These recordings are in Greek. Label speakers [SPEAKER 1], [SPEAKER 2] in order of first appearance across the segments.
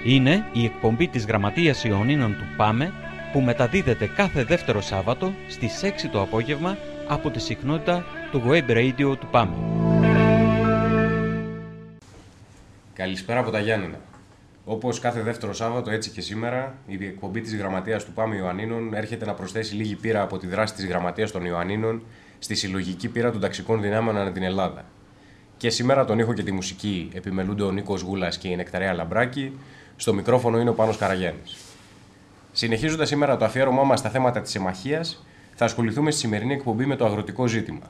[SPEAKER 1] Είναι η εκπομπή της Γραμματείας Ιωαννίνων του ΠΑΜΕ που μεταδίδεται κάθε δεύτερο Σάββατο στις 6 το απόγευμα από τη συχνότητα του Web Radio του ΠΑΜΕ.
[SPEAKER 2] Καλησπέρα από τα Γιάννηνα. Όπως κάθε δεύτερο Σάββατο, έτσι και σήμερα, η εκπομπή της Γραμματείας του ΠΑΜΕ Ιωαννίνων έρχεται να προσθέσει λίγη πείρα από τη δράση της Γραμματείας των Ιωαννίνων στη συλλογική πείρα των ταξικών δυνάμεων ανά την Ελλάδα. Και σήμερα τον ήχο και τη μουσική επιμελούνται ο Νίκος Γούλας και η Νεκταρία Λαμπράκη. Στο μικρόφωνο είναι ο Πάνος Καραγιάννης. Συνεχίζοντας σήμερα το αφιέρωμά μας στα θέματα της συμμαχίας, θα ασχοληθούμε στη σημερινή εκπομπή με το αγροτικό ζήτημα.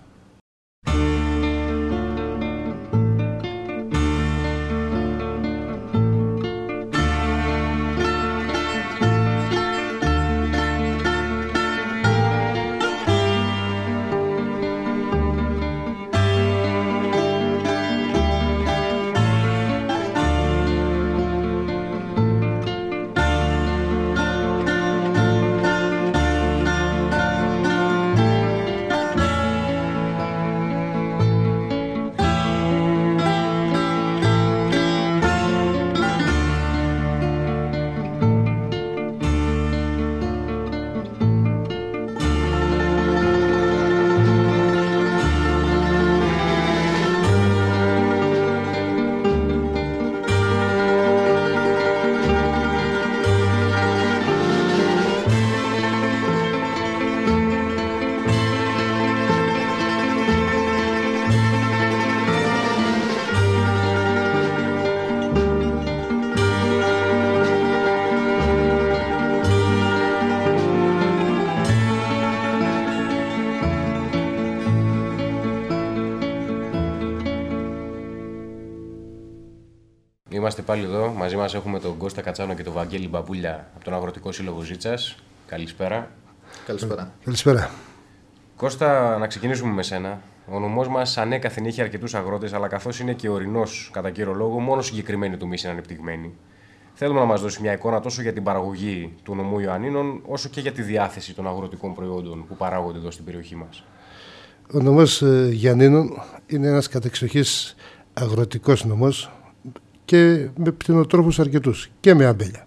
[SPEAKER 2] Είμαστε πάλι εδώ. Μαζί μας έχουμε τον Κώστα Κατσάνο και τον Βαγγέλη Μπαμπούλια από τον Αγροτικό Σύλλογο Ζήτσας. Καλησπέρα.
[SPEAKER 3] Καλησπέρα.
[SPEAKER 4] Καλησπέρα.
[SPEAKER 2] Κώστα, να ξεκινήσουμε με σένα. Ο νομός μας ανέκαθεν είχε αρκετούς αγρότες, αλλά καθώς είναι και ορεινός κατά κύριο λόγο, μόνο συγκεκριμένοι τομείς είναι ανεπτυγμένοι. Θέλουμε να μας δώσει μια εικόνα τόσο για την παραγωγή του νομού Ιωαννίνων, όσο και για τη διάθεση των αγροτικών προϊόντων που παράγονται εδώ στην περιοχή μας.
[SPEAKER 4] Ο νομός Ιωαννίνων είναι ένας κατεξοχής αγροτικός νομός και με πτηνοτρόφους αρκετούς και με αμπέλια.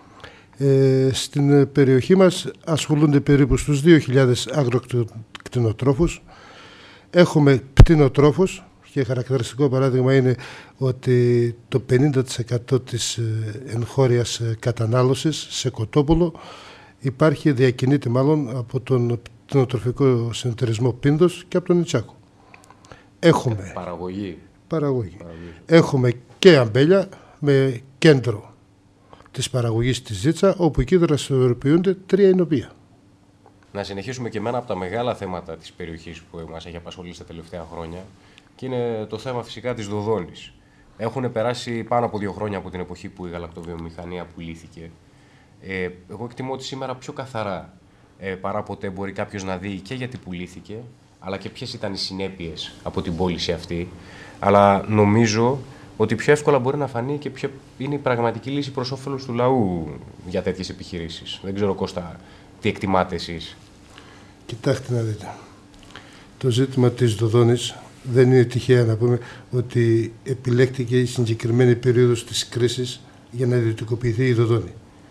[SPEAKER 4] Στην περιοχή μας ασχολούνται περίπου στους 2.000 αγροκτηνοτρόφους. Έχουμε πτηνοτρόφους και χαρακτηριστικό παράδειγμα είναι ότι το 50% της εγχώριας κατανάλωσης σε κοτόπουλο διακινείται μάλλον από τον πτηνοτροφικό συνεταιρισμό Πίνδος και από τον Ιτσάκο. Έχουμε παραγωγή. Έχουμε και αμπέλια με κέντρο της παραγωγής της Ζήτσα, όπου εκεί δραστηριοποιούνται 3 εινοπεία.
[SPEAKER 2] Να συνεχίσουμε και με ένα από τα μεγάλα θέματα της περιοχής που μας έχει απασχολήσει τα τελευταία χρόνια και είναι το θέμα φυσικά της Δοδόνης. Έχουν περάσει πάνω από 2 χρόνια από την εποχή που η γαλακτοβιομηχανία πουλήθηκε. Εγώ εκτιμώ ότι σήμερα πιο καθαρά παρά ποτέ μπορεί κάποιος να δει και γιατί πουλήθηκε, αλλά και ποιες ήταν οι συνέπειες από την πώληση αυτή. Αλλά νομίζω ότι πιο εύκολα μπορεί να φανεί και ποια είναι η πραγματική λύση προς όφελος του λαού για τέτοιες επιχειρήσεις. Δεν ξέρω, Κώστα, τι εκτιμάτε εσείς.
[SPEAKER 4] Κοιτάξτε να δείτε. Το ζήτημα της Δοδόνης δεν είναι τυχαία να πούμε ότι επιλέχθηκε η συγκεκριμένη περίοδος της κρίσης για να ιδιωτικοποιηθεί η Δοδόνη.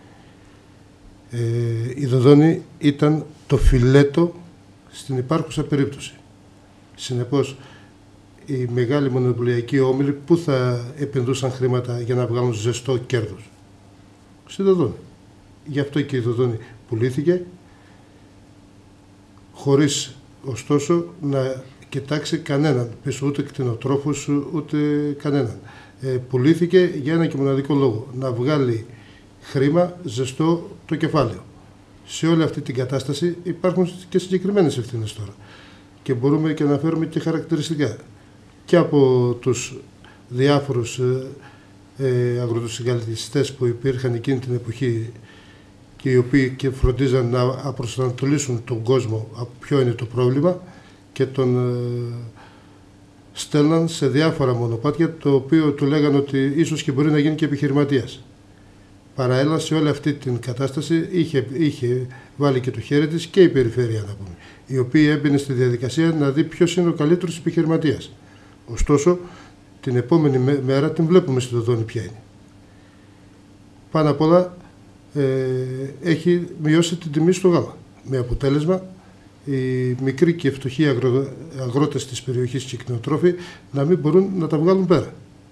[SPEAKER 4] Η Δοδόνη ήταν το φιλέτο στην υπάρχουσα περίπτωση. Συνεπώς, οι μεγάλοι μονοπωλιακοί όμιλοι που θα επενδούσαν χρήματα για να βγάλουν ζεστό κέρδος? Στη Δοδόνη. Γι' αυτό και η Δοδόνη πουλήθηκε, χωρίς ωστόσο να κοιτάξει κανέναν πίσω, ούτε κτηνοτρόφους ούτε κανέναν. Πουλήθηκε για ένα και μοναδικό λόγο, να βγάλει χρήμα ζεστό το κεφάλαιο. Σε όλη αυτή την κατάσταση υπάρχουν και συγκεκριμένες ευθύνες τώρα και μπορούμε και να φέρουμε και χαρακτηριστικά και από τους διάφορους αγροτοσυγκαλλιτιστές που υπήρχαν εκείνη την εποχή και οι οποίοι και φροντίζαν να προσανατολίσουν τον κόσμο από ποιο είναι το πρόβλημα και τον στέλναν σε διάφορα μονοπάτια, το οποίο του λέγανε ότι ίσως και μπορεί να γίνει και επιχειρηματίας. Παραέλα σε όλη αυτή την κατάσταση είχε βάλει και το χέρι της και η περιφέρεια, να πούμε, η οποία έμπαινε στη διαδικασία να δει ποιος είναι ο καλύτερος επιχειρηματίας. Ωστόσο, την επόμενη μέρα την βλέπουμε στη Δοδόνη ποια είναι. πάνω απ' όλα έχει μειώσει την τιμή στο γάλα. Με αποτέλεσμα οι μικροί και φτωχοί αγρότες της περιοχής και κτηνοτρόφοι να μην μπορούν να τα βγάλουν πέρα.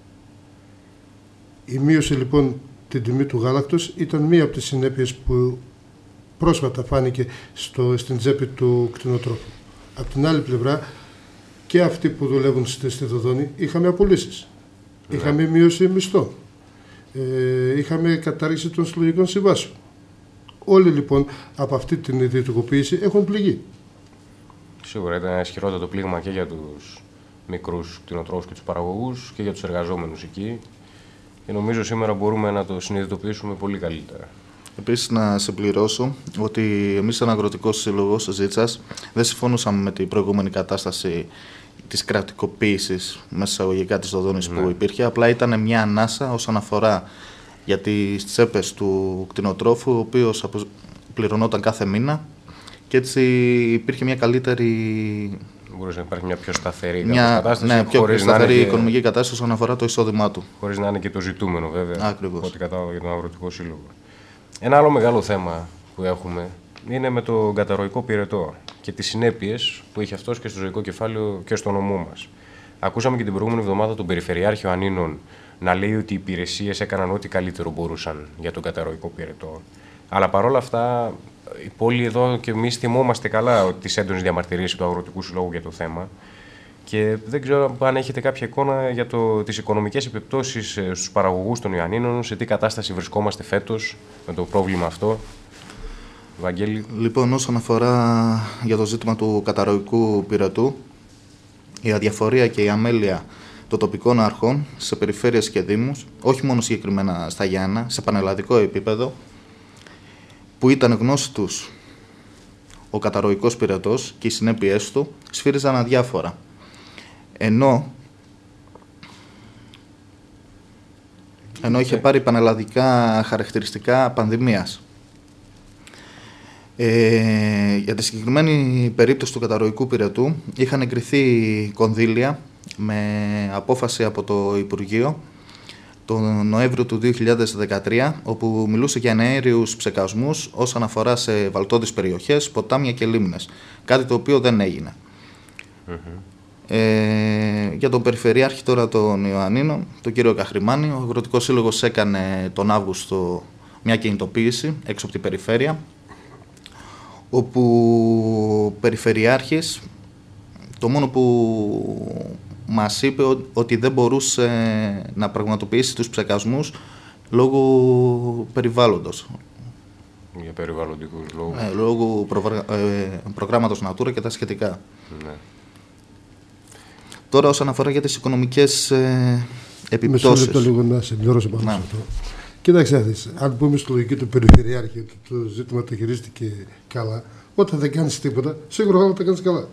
[SPEAKER 4] Η μείωση λοιπόν την τιμή του γάλακτος ήταν μία από τις συνέπειες που πρόσφατα φάνηκε στην τσέπη του κτηνοτρόφου. Από την άλλη πλευρά, και αυτοί που δουλεύουν στη Δοδόνη είχαμε απολύσεις. Είχαμε μείωση μισθών. Είχαμε κατάργηση των συλλογικών συμβάσεων. Όλοι λοιπόν από αυτή την ιδιωτικοποίηση έχουν πληγεί.
[SPEAKER 2] Σίγουρα ήταν ένα ισχυρότατο πλήγμα και για τους μικρούς κτηνοτρόφους και τους παραγωγούς και για τους εργαζόμενους εκεί. Και νομίζω σήμερα μπορούμε να το συνειδητοποιήσουμε πολύ καλύτερα.
[SPEAKER 3] Επίσης, να συμπληρώσω ότι εμείς, σαν Αγροτικός Σύλλογος Ζήτσας, δεν συμφωνούσαμε με την προηγούμενη κατάσταση της κρατικοποίησης μέσα εισαγωγικά της Δοδόνης που υπήρχε. Απλά ήταν μια ανάσα όσον αφορά για τις τσέπες του κτηνοτρόφου, ο οποίος πληρωνόταν κάθε μήνα και έτσι υπήρχε μια καλύτερη.
[SPEAKER 2] Μπορούσε να υπάρχει μια πιο σταθερή
[SPEAKER 3] κατάσταση. Ναι, πιο σταθερή οικονομική κατάσταση όσον αφορά το εισόδημά του.
[SPEAKER 2] Χωρίς να είναι και το ζητούμενο, βέβαια.
[SPEAKER 3] Ακριβώς.
[SPEAKER 2] Ό,τι κατάλαβα για τον Αγροτικό Σύλλογο. Ένα άλλο μεγάλο θέμα που έχουμε είναι με τον καταρροϊκό πυρετό και τις συνέπειες που έχει αυτός και στο ζωικό κεφάλαιο και στο νομό μας. Ακούσαμε και την προηγούμενη εβδομάδα τον Περιφερειάρχη Ανίνων να λέει ότι οι υπηρεσίες έκαναν ό,τι καλύτερο μπορούσαν για τον καταρροϊκό πυρετό. Αλλά παρόλα αυτά, η πόλη εδώ και εμείς θυμόμαστε καλά τις έντονες διαμαρτυρίες του Αγροτικού Συλλόγου για το θέμα. Και δεν ξέρω αν έχετε κάποια εικόνα για τις οικονομικές επιπτώσεις στους παραγωγούς των Ιωαννίνων, σε τι κατάσταση βρισκόμαστε φέτος με το πρόβλημα αυτό. Βαγγέλη.
[SPEAKER 3] Λοιπόν, όσον αφορά για το ζήτημα του καταρροϊκού πυρετού, η αδιαφορία και η αμέλεια των τοπικών αρχών σε περιφέρειες και δήμους, όχι μόνο συγκεκριμένα στα Γιάννα, σε πανελλαδικό επίπεδο, που ήταν γνώση τους ο καταρροϊκός πυρετός και οι συνέπειές του, σφύριζαν αδιάφορα. Ενώ είχε πάρει πανελλαδικά χαρακτηριστικά πανδημίας. Για τη συγκεκριμένη περίπτωση του καταρροϊκού πυρετού είχαν εγκριθεί κονδύλια με απόφαση από το Υπουργείο τον Νοέμβριο του 2013, όπου μιλούσε για αέριους ψεκασμούς όσον αφορά σε βαλτώδεις περιοχές, ποτάμια και λίμνες, κάτι το οποίο δεν έγινε. Για τον Περιφερειάρχη τώρα των Ιωαννίνων, τον κύριο Καχρημάνη, ο Αγροτικός Σύλλογος έκανε τον Αύγουστο μια κινητοποίηση έξω από την περιφέρεια, όπου ο Περιφερειάρχης το μόνο που μας είπε ότι δεν μπορούσε να πραγματοποιήσει τους ψεκασμούς λόγω περιβάλλοντος.
[SPEAKER 2] Για περιβαλλοντικούς λόγους.
[SPEAKER 3] Λόγω προγράμματος Natura και τα σχετικά.
[SPEAKER 2] Ναι.
[SPEAKER 3] Τώρα, όσον αφορά για τις οικονομικές επιπτώσεις.
[SPEAKER 4] Μισό λεπτό λίγο να συμπληρώσω πάνω σε αυτό. Κοίταξε να δεις, αν πούμε στη λογική του Περιφερειάρχη ότι το ζήτημα το χειρίστηκε καλά, όταν δεν κάνεις τίποτα, σίγουρα όλα τα κάνεις καλά.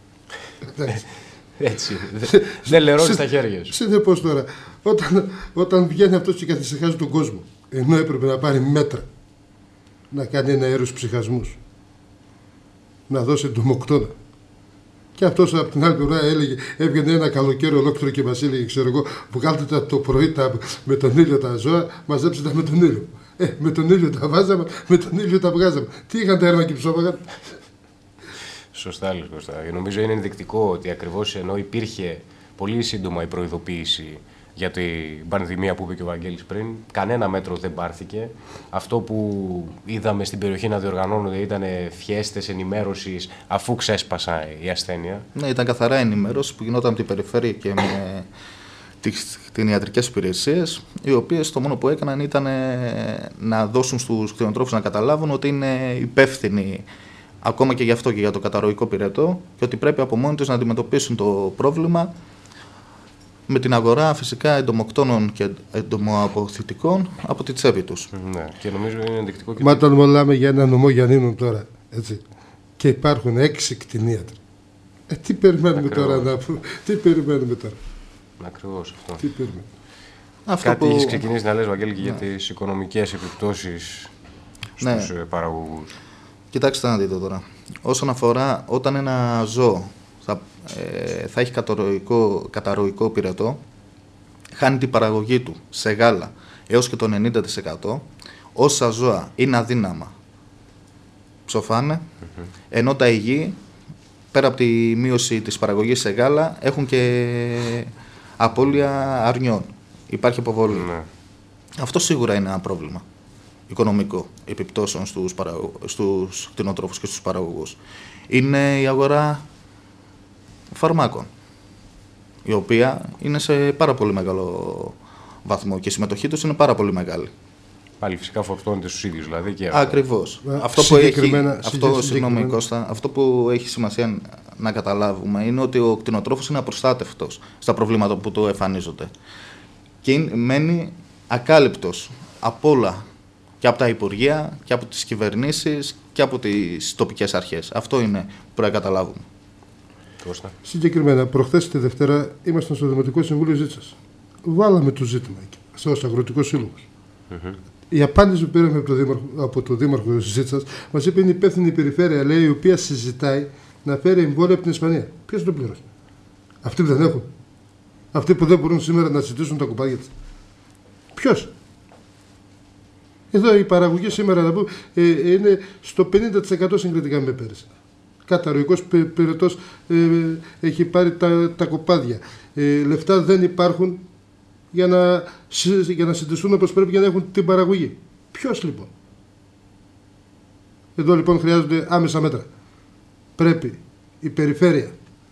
[SPEAKER 2] Έτσι. Δεν λερώνεις τα χέρια σου.
[SPEAKER 4] Συνεπώς τώρα, όταν βγαίνει αυτός και καθησυχάζει τον κόσμο, ενώ έπρεπε να πάρει μέτρα, να κάνει ένα αέρους ψυχασμούς, να δώσει ντομοκτώνα. Και αυτός από την άλλη πλευρά έβγαινε ένα καλοκαίρι ολόκληρο και μας έλεγε, ξέρω εγώ, βγάλτε τα το πρωί με τον ήλιο τα ζώα, μαζέψτε τα με τον ήλιο. Με τον ήλιο τα βάζαμε, με τον ήλιο τα βγάζαμε. Τι είχαν τα έρμα και ψόφαγαν.
[SPEAKER 2] Σωστά, λες Κώστα. Νομίζω είναι ενδεικτικό ότι ακριβώς ενώ υπήρχε πολύ σύντομα η προειδοποίηση για την πανδημία που είπε και ο Βαγγέλης πριν, κανένα μέτρο δεν πάρθηκε. Αυτό που είδαμε στην περιοχή να διοργανώνονται ήταν φιέστες ενημέρωσης αφού ξέσπασα η ασθένεια.
[SPEAKER 3] Ναι, ήταν καθαρά ενημέρωση που γινόταν από την περιφέρεια και με τις κτηνιατρικές υπηρεσίες, οι οποίες το μόνο που έκαναν ήταν να δώσουν στους κτηνοτρόφους να καταλάβουν ότι είναι υπεύθυνοι ακόμα και γι' αυτό και για το καταρροϊκό πυρετό και ότι πρέπει από μόνοι τους να αντιμετωπίσουν το πρόβλημα με την αγορά φυσικά εντομοκτώνων και εντομοαποθητικών από τη τσέπη τους.
[SPEAKER 2] Ναι, και νομίζω είναι ενδεικτικό και.
[SPEAKER 4] Μα όταν μιλάμε για ένα νομό Γιαννίνων τώρα, έτσι, και υπάρχουν 6 κτηνίατροι. Τι περιμένουμε τώρα να πούμε, τι περιμένουμε τώρα.
[SPEAKER 2] Ακριβώς αυτό.
[SPEAKER 4] Τι περιμένουμε.
[SPEAKER 2] Κάτι έχεις ξεκινήσει να λες, Βαγγέλη, και για τις οικονομικές επιπτώσεις στους παραγωγούς.
[SPEAKER 3] Κοιτάξτε να δείτε τώρα. Όσον αφορά όταν ένα ζώο θα έχει καταρροϊκό πυρετό, χάνει την παραγωγή του σε γάλα έως και το 90%, όσα ζώα είναι αδύναμα ψοφάνε, ενώ τα υγιή, πέρα από τη μείωση της παραγωγής σε γάλα, έχουν και απώλεια αρνιών. Υπάρχει αποβολή. Αυτό σίγουρα είναι ένα πρόβλημα οικονομικό επιπτώσεων στους κτηνοτρόφους και στους παραγωγούς. Είναι η αγορά φαρμάκων, η οποία είναι σε πάρα πολύ μεγάλο βαθμό και η συμμετοχή τους είναι πάρα πολύ μεγάλη.
[SPEAKER 2] Πάλι φυσικά φορτώνεται στους ίδιους δηλαδή.
[SPEAKER 3] Ακριβώς. Αυτό που έχει σημασία να καταλάβουμε είναι ότι ο κτηνοτρόφος είναι απροστάτευτος στα προβλήματα που του εμφανίζονται. Και μένει ακάλυπτος από όλα, και από τα υπουργεία και από τις κυβερνήσεις και από τις τοπικές αρχές. Αυτό είναι που πρέπει να καταλάβουμε.
[SPEAKER 4] Συγκεκριμένα, προχθές τη Δευτέρα ήμασταν στο Δημοτικό Συμβούλιο Ζήτσας. Βάλαμε το ζήτημα εκεί, ως Αγροτικός Σύλλογος. Η απάντηση που πήραμε από τον Δήμαρχο Ζήτσας μας είπε είναι υπεύθυνη η περιφέρεια, λέει, η οποία συζητάει να φέρει εμβόλια από την Ισπανία. Ποιος το πληρώσει? Αυτοί που δεν έχουν. Αυτοί που δεν μπορούν σήμερα να συζητήσουν τα κουπάδια τους. Ποιος? Εδώ η παραγωγή σήμερα να πούμε, είναι στο 50% συγκριτικά με πέρυσι. Καταρροϊκός πυρετός έχει πάρει τα κοπάδια. Λεφτά δεν υπάρχουν για να συντηρηθούν όπως πρέπει, για να έχουν την παραγωγή. Ποιος λοιπόν? Εδώ λοιπόν χρειάζονται άμεσα μέτρα. Πρέπει η περιφέρεια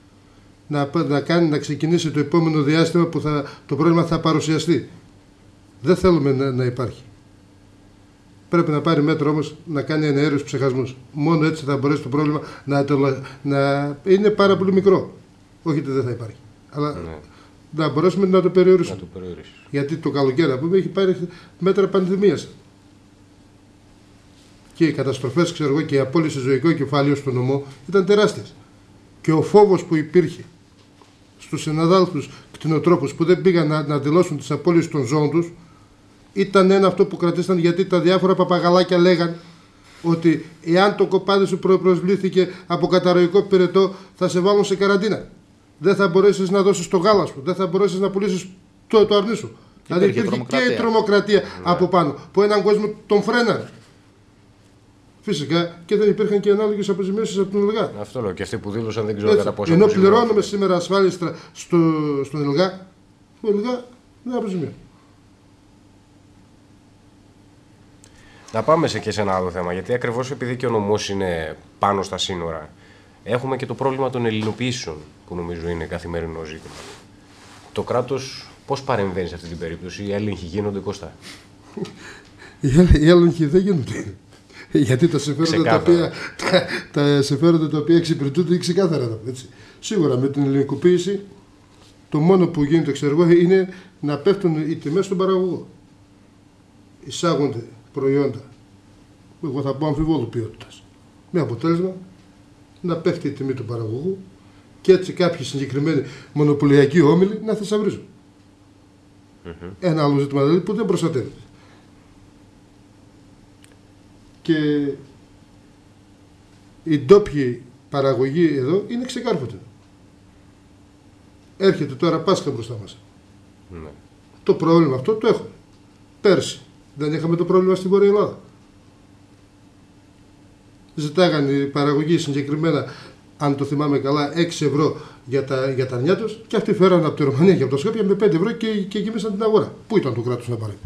[SPEAKER 4] να ξεκινήσει το επόμενο διάστημα που το πρόβλημα θα παρουσιαστεί. Δεν θέλουμε να υπάρχει. Πρέπει να πάρει μέτρο όμως να κάνει εναέριους ψυχασμούς. Μόνο έτσι θα μπορέσει το πρόβλημα να είναι πάρα πολύ μικρό. Όχι ότι δεν θα υπάρχει. Αλλά να μπορέσουμε να το περιορίσουμε. Γιατί το καλοκαίρι, να πούμε, έχει πάρει μέτρα πανδημίας. Και οι καταστροφές, ξέρω εγώ, και η απώλεια ζωικό κεφάλαιο στο νομό ήταν τεράστιες. Και ο φόβος που υπήρχε στους συναδέλφους κτηνοτρόφους που δεν πήγαν να δηλώσουν τις απώλειες των ζώων τους, ήταν ένα αυτό που κρατήσαν, γιατί τα διάφορα παπαγαλάκια λέγαν ότι εάν το κοπάδι σου προσβλήθηκε από καταρροϊκό πυρετό θα σε βάλουν σε καραντίνα. Δεν θα μπορέσεις να δώσεις το γάλα σου, δεν θα μπορέσεις να πουλήσεις το αρνί σου. Δηλαδή υπήρχε και η τρομοκρατία από πάνω, που έναν κόσμο τον φρένανε. Φυσικά και δεν υπήρχαν και ανάλογες αποζημιώσεις από τον ΕΛΓΑ.
[SPEAKER 2] Αυτό λέω, και αυτοί που δήλωσαν δεν ξέρω κατά πόσο.
[SPEAKER 4] Ενώ πληρώνουμε σήμερα ασφάλιστρα στον ΕΛΓΑ, ο ΕΛΓΑ δεν αποζημιώνει.
[SPEAKER 2] Να πάμε και σε ένα άλλο θέμα, γιατί ακριβώς επειδή και ο νομός είναι πάνω στα σύνορα, έχουμε και το πρόβλημα των ελληνοποιήσεων, που νομίζω είναι καθημερινό ζήτημα. Το κράτος πώς παρεμβαίνει σε αυτή την περίπτωση? Οι έλεγχοι γίνονται, Κώστα?
[SPEAKER 4] Οι έλεγχοι δεν γίνονται. Γιατί τα συμφέροντα τα οποία εξυπηρετούνται είναι ξεκάθαρα εδώ. Έτσι. Σίγουρα με την ελληνικοποίηση το μόνο που γίνεται, ξέρω εγώ, είναι να πέφτουν οι τιμές στον παραγωγό. Εισάγονται προϊόντα, εγώ θα πω αμφιβόλου ποιότητας, με αποτέλεσμα να πέφτει η τιμή του παραγωγού και έτσι κάποιοι συγκεκριμένοι μονοπωλιακοί όμιλοι να θησαυρίζουν. Ένα άλλο ζήτημα δηλαδή που δεν προστατεύεται. Και η ντόπιοι παραγωγή εδώ είναι ξεκάρφωτη. Έρχεται τώρα Πάσχα μπροστά μας. Το πρόβλημα αυτό το έχουμε. Πέρσι δεν είχαμε το πρόβλημα στην Βόρεια Ελλάδα. Ζητάγανε οι παραγωγοί συγκεκριμένα, αν το θυμάμαι καλά, 6 ευρώ για τα αρνιά τους και αυτοί φέρανε από τη Ρωμανία και από τα Σκόπια με 5 ευρώ και γεμίσαν την αγορά. Πού ήταν το κράτος να πάρει?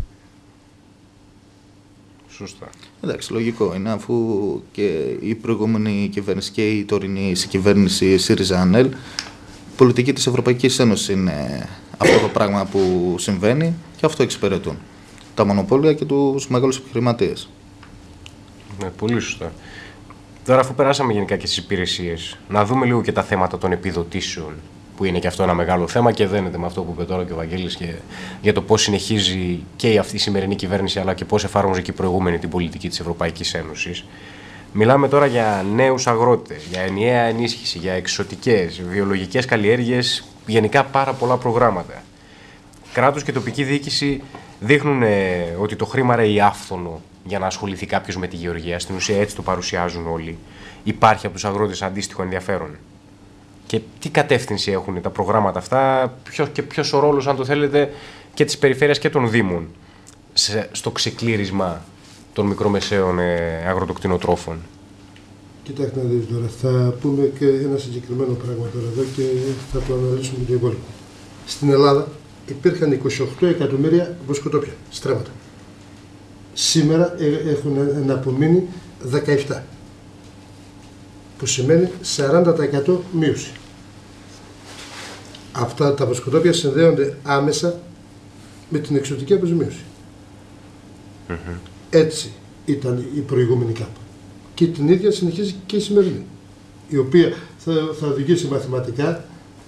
[SPEAKER 2] Σωστά.
[SPEAKER 3] Εντάξει, λογικό είναι, αφού και η προηγούμενη κυβέρνηση και η τωρινή κυβέρνηση ΣΥΡΙΖΑ-ΑΝΕΛ, πολιτική της Ευρωπαϊκής Ένωσης είναι αυτό το πράγμα που συμβαίνει και αυτό εξυπηρετούν. Τα μονοπόλια και τους μεγάλους επιχειρηματίες.
[SPEAKER 2] Ναι, πολύ σωστά. Τώρα, αφού περάσαμε γενικά και στις υπηρεσίες, να δούμε λίγο και τα θέματα των επιδοτήσεων, που είναι και αυτό ένα μεγάλο θέμα και δένεται με αυτό που είπε τώρα και ο Βαγγέλης και για το πώς συνεχίζει και αυτή η σημερινή κυβέρνηση, αλλά και πώς εφάρμοζε και η προηγούμενη την πολιτική της Ευρωπαϊκής Ένωσης. Μιλάμε τώρα για νέους αγρότες, για ενιαία ενίσχυση, για εξωτικές, βιολογικές καλλιέργειες, γενικά πάρα πολλά προγράμματα. Κράτος και τοπική διοίκηση δείχνουν ότι το χρήμα ρέει άφθονο για να ασχοληθεί κάποιος με τη γεωργία. Στην ουσία έτσι το παρουσιάζουν όλοι. Υπάρχει από τους αγρότες αντίστοιχο ενδιαφέρον? Και τι κατεύθυνση έχουν τα προγράμματα αυτά, ποιος ο ρόλος, αν το θέλετε, και της περιφέρειας και των Δήμων στο ξεκλήρισμα των μικρομεσαίων αγροτοκτηνοτρόφων.
[SPEAKER 4] Κοιτάξτε να δείτε τώρα, θα πούμε και ένα συγκεκριμένο πράγμα τώρα εδώ και θα το αναλύσουμε και το υπόλοιπο. Στην Ελλάδα υπήρχαν 28 εκατομμύρια βοσκοτόπια, στρέμματα. Σήμερα έχουν απομείνει 17. Που σημαίνει 40% μείωση. Αυτά τα βοσκοτόπια συνδέονται άμεσα με την εξωτική αποζημίωση. Έτσι ήταν η προηγούμενη ΚΑΠ. Και την ίδια συνεχίζει και η σημερινή, η οποία θα οδηγήσει μαθηματικά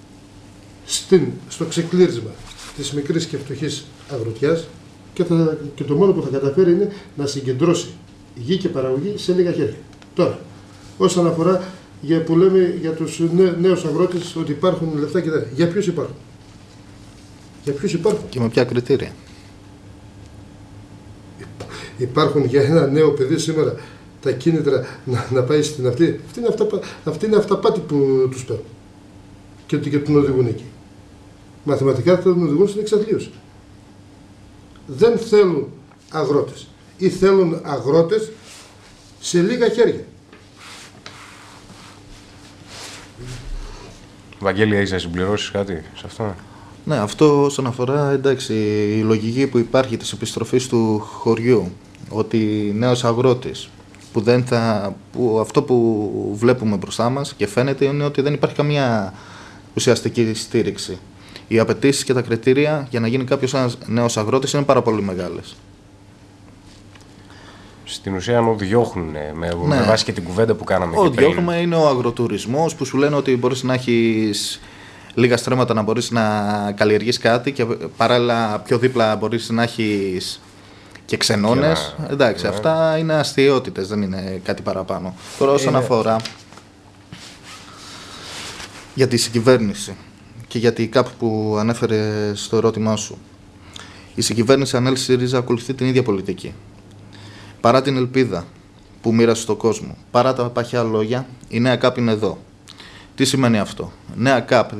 [SPEAKER 4] στο ξεκλήρισμα της μικρής και φτωχής αγροτιάς και το μόνο που θα καταφέρει είναι να συγκεντρώσει γη και παραγωγή σε λίγα χέρια. Τώρα, όσον αφορά που λέμε για τους νέους αγρότες ότι υπάρχουν λεφτά και για ποιους υπάρχουν. Για ποιους υπάρχουν.
[SPEAKER 3] Και με ποια κριτήρια.
[SPEAKER 4] Υπάρχουν για ένα νέο παιδί σήμερα τα κίνητρα να πάει στην αυτή. Αυτή είναι αυταπάτη που τους παίρνουν και τον οδηγούν εκεί. Μαθηματικά θα τον οδηγούν στην εξαθλίωση. Δεν θέλουν αγρότες ή θέλουν αγρότες σε λίγα χέρια.
[SPEAKER 2] Βαγγέλη, έχεις να συμπληρώσεις κάτι σε αυτό?
[SPEAKER 3] Ναι, αυτό όσον αφορά, εντάξει, η λογική που υπάρχει της επιστροφής του χωριού, ότι νέος αγρότης που αυτό που βλέπουμε μπροστά μας και φαίνεται είναι ότι δεν υπάρχει καμία ουσιαστική στήριξη. Οι απαιτήσεις και τα κριτήρια για να γίνει κάποιος ένας νέος αγρότης είναι πάρα πολύ μεγάλες.
[SPEAKER 2] Στην ουσία διώχνουν με βάση και την κουβέντα που κάναμε και πριν.
[SPEAKER 3] Διώχνουμε είναι ο αγροτουρισμός που σου λένε ότι μπορείς να έχεις λίγα στρέμματα να μπορείς να καλλιεργείς κάτι και παράλληλα πιο δίπλα μπορείς να έχεις και ξενώνες. Εντάξει, αυτά είναι αστειότητες, δεν είναι κάτι παραπάνω. Τώρα όσον αφορά για τη συγκυβέρνηση και για την ΚΑΠ που ανέφερε στο ερώτημά σου. Η συγκυβέρνηση ΑΝΕΛ ΣΥΡΙΖΑ ακολουθεί την ίδια πολιτική. Παρά την ελπίδα που μοίρασε στον κόσμο, παρά τα παχιά λόγια, η νέα ΚΑΠ είναι εδώ. Τι σημαίνει αυτό? Νέα ΚΑΠ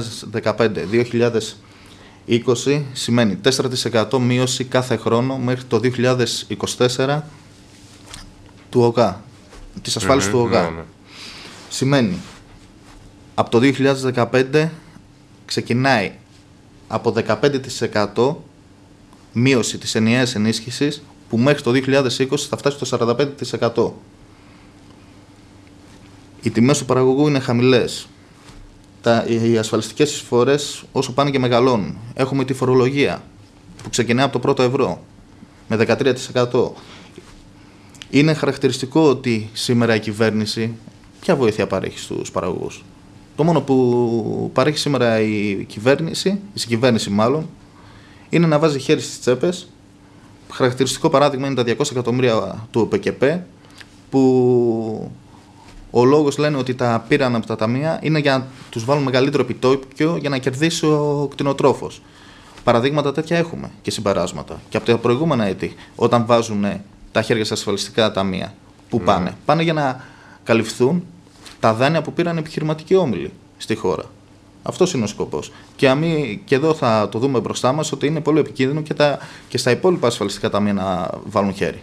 [SPEAKER 3] 2015-2020 σημαίνει 4% μείωση κάθε χρόνο μέχρι το 2024 του ΟΓΑ, της ασφάλισης του ΟΓΑ. Σημαίνει από το 2015 ξεκινάει από 15% μείωση της ενιαίας ενίσχυσης που μέχρι το 2020 θα φτάσει στο 45%. Οι τιμές του παραγωγού είναι χαμηλές. Οι ασφαλιστικές εισφορές όσο πάνε και μεγαλώνουν. Έχουμε τη φορολογία που ξεκινάει από το πρώτο ευρώ με 13%. Είναι χαρακτηριστικό ότι σήμερα η κυβέρνηση ποια βοήθεια παρέχει στους παραγωγούς? Το μόνο που παρέχει σήμερα η συγκυβέρνηση μάλλον, είναι να βάζει χέρι στις τσέπες. Χαρακτηριστικό παράδειγμα είναι τα 200 εκατομμύρια του ΟΠΚΠ, που ο λόγος λένε ότι τα πήραν από τα ταμεία είναι για να τους βάλουν μεγαλύτερο επιτόκιο για να κερδίσει ο κτηνοτρόφος. Παραδείγματα τέτοια έχουμε και συμπεράσματα. Και από τα προηγούμενα έτη, όταν βάζουν τα χέρια στα ασφαλιστικά ταμεία, που πάνε για να καλυφθούν τα δάνεια που πήραν επιχειρηματικοί όμιλοι στη χώρα. Αυτός είναι ο σκοπός. Και εδώ θα το δούμε μπροστά μας ότι είναι πολύ επικίνδυνο και στα υπόλοιπα ασφαλιστικά ταμεία να βάλουν χέρι.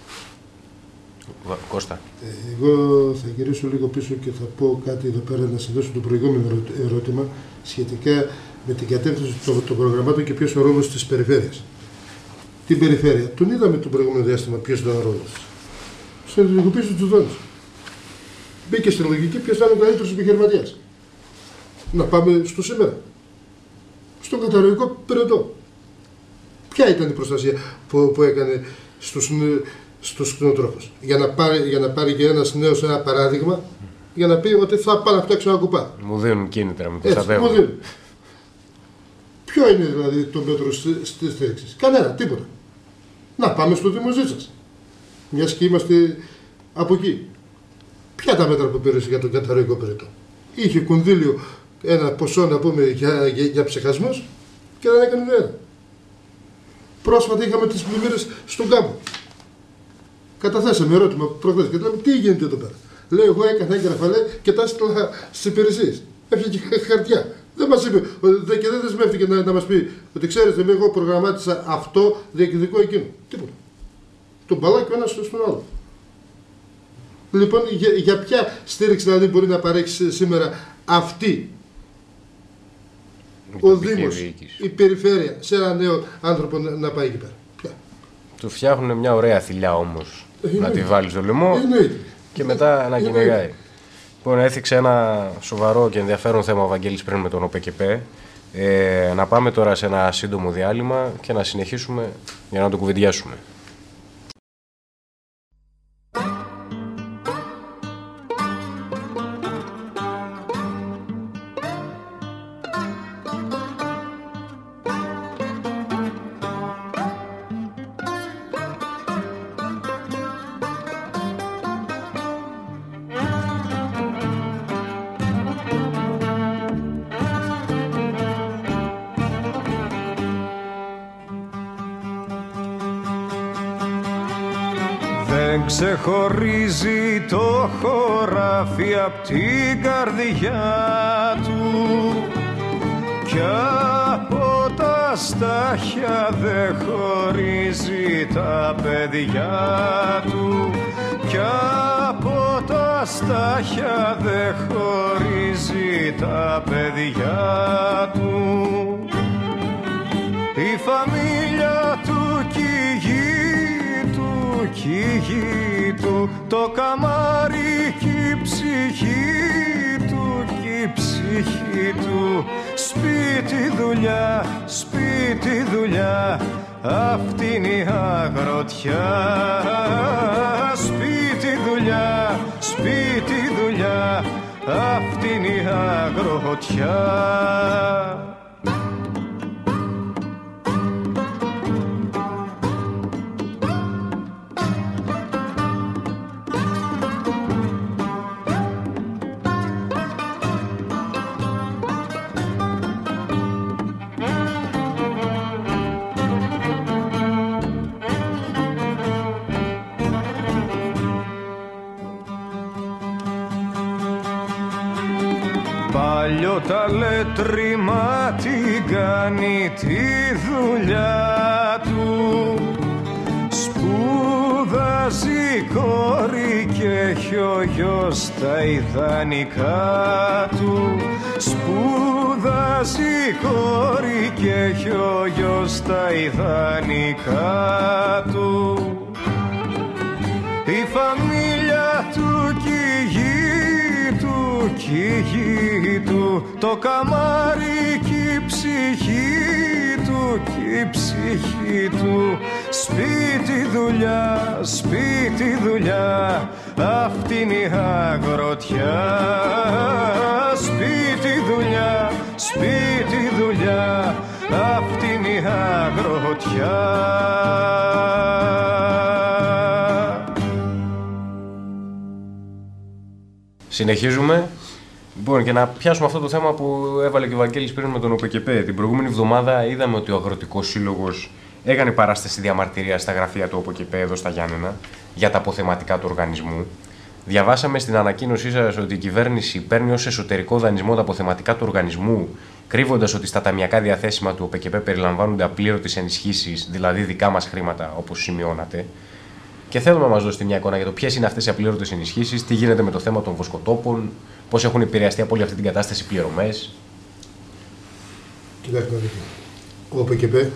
[SPEAKER 2] Κώστα.
[SPEAKER 4] Εγώ θα γυρίσω λίγο πίσω και θα πω κάτι εδώ πέρα, να συνδέσω το προηγούμενο ερώτημα σχετικά με την κατεύθυνση των προγραμμάτων και ποιος ο ρόλος της περιφέρειας. Την περιφέρεια, τον είδαμε το προηγούμενο διάστημα ποιος ήταν ο ρόλος της. Στην ελληνικοποίηση του δόνης. Μπήκε στη λογική ποιος ήταν ο καλύτερος επιχειρηματίας. Να πάμε στο σήμερα. Στον καταρροϊκό πυρετό. Ποια ήταν η προστασία που έκανε στους κτηνοτρόφους? Για να πάρει και ένας νέος ένα παράδειγμα, για να πει ότι θα πάω να φτιάξω ένα κουπά.
[SPEAKER 2] Μου δίνουν κίνητρα, με προστατεύουν.
[SPEAKER 4] Μου δίνουν. Ποιο είναι δηλαδή το μέτρο στις στήριξης? Κανένα, τίποτα. Να πάμε στο Δήμο Ζήτσας. Μιας και είμαστε από εκεί. Ποια τα μέτρα που πήρε για τον καταρροϊκό πυρετό? Είχε κονδύλιο ένα ποσό να πούμε για ψυχασμούς και δεν έκανε νέα. Πρόσφατα είχαμε τις πλημμύρες στον κάμπο. Καταθέσαμε ερώτημα προχθές και λέμε τι γίνεται εδώ πέρα. Λέει, εγώ έκανα έγγραφα και τα έστειλα στις υπηρεσίες. Έφυγε και χαρτιά. Δεν μας είπε και δεν δεσμεύτηκε να μας πει ότι ξέρετε, εγώ προγραμμάτισα αυτό, διεκδικώ εκείνο. Τίποτα. Τον μπαλάκι ο ένας στον άλλο. Λοιπόν, για ποια στήριξη δηλαδή μπορεί να παρέχει σήμερα αυτή ο Δήμος, η περιφέρεια, σε ένα νέο άνθρωπο να πάει εκεί πέρα? Ποια?
[SPEAKER 2] Του φτιάχνουν μια ωραία θηλιά όμως, να τη βάλει στο λαιμό και μετά να κυνηγάει. Λοιπόν, έθιξε ένα σοβαρό και ενδιαφέρον θέμα ο Βαγγέλης πριν με τον ΟΠΕΚΕΠΕ. Να πάμε τώρα σε ένα σύντομο διάλειμμα και να συνεχίσουμε για να το κουβεντιάσουμε.
[SPEAKER 5] Ξεχωρίζει το χωράφι απ' την καρδιά του κι από τα στάχια δε χωρίζει τα παιδιά του κι από τα στάχια δε χωρίζει τα παιδιά του. Η φαμίλια του κι η γη του κι η γη του, το καμάρι κι η ψυχή του κι η ψυχή του. Σπίτι δουλειά, σπίτι δουλειά, αυτή είναι η αγροτιά. Σπίτι δουλειά, σπίτι δουλειά, αυτή είναι η αγροτιά. Τα λέτρημα την κάνει τη δουλειά του, σπουδάζει κόρη και έχει ο γιος τα ιδανικά του. Σπουδάζει κόρη και έχει ο γιος τα ιδανικά του. Η φαμίλια του κι η γη του κι η γη του, το καμάρι κι η ψυχή του κι η ψυχή του. Σπίτι δουλειά, σπίτι δουλειά, αυτή είναι η αγροτιά. Σπίτι δουλειά, σπίτι δουλειά, αυτή είναι η αγροτιά.
[SPEAKER 2] Συνεχίζουμε. Λοιπόν, και να πιάσουμε αυτό το θέμα που έβαλε και ο Βαγγέλης πριν με τον ΟΠΕΚΕΠΕ. Την προηγούμενη εβδομάδα είδαμε ότι ο Αγροτικός Σύλλογος έκανε παράσταση διαμαρτυρίας στα γραφεία του ΟΠΕΚΕΠΕ εδώ στα Γιάννενα για τα αποθεματικά του οργανισμού. Διαβάσαμε στην ανακοίνωσή σας ότι η κυβέρνηση παίρνει ως εσωτερικό δανεισμό τα αποθεματικά του οργανισμού, κρύβοντας ότι στα ταμιακά διαθέσιμα του ΟΠΕΚΕΠΕ περιλαμβάνονται απλήρωτες ενισχύσεις, δηλαδή δικά μας χρήματα, όπως σημειώνατε. Και θέλουμε να μας δώσετε μια εικόνα για το ποιες είναι αυτές οι απλήρωτες ενισχύσεις, τι γίνεται με το θέμα των βοσκοτόπων, πώς έχουν επηρεαστεί από όλη αυτή την κατάσταση πληρωμές.
[SPEAKER 4] Κοιτάξτε, ο ΟΠΕΚΕΠΕ,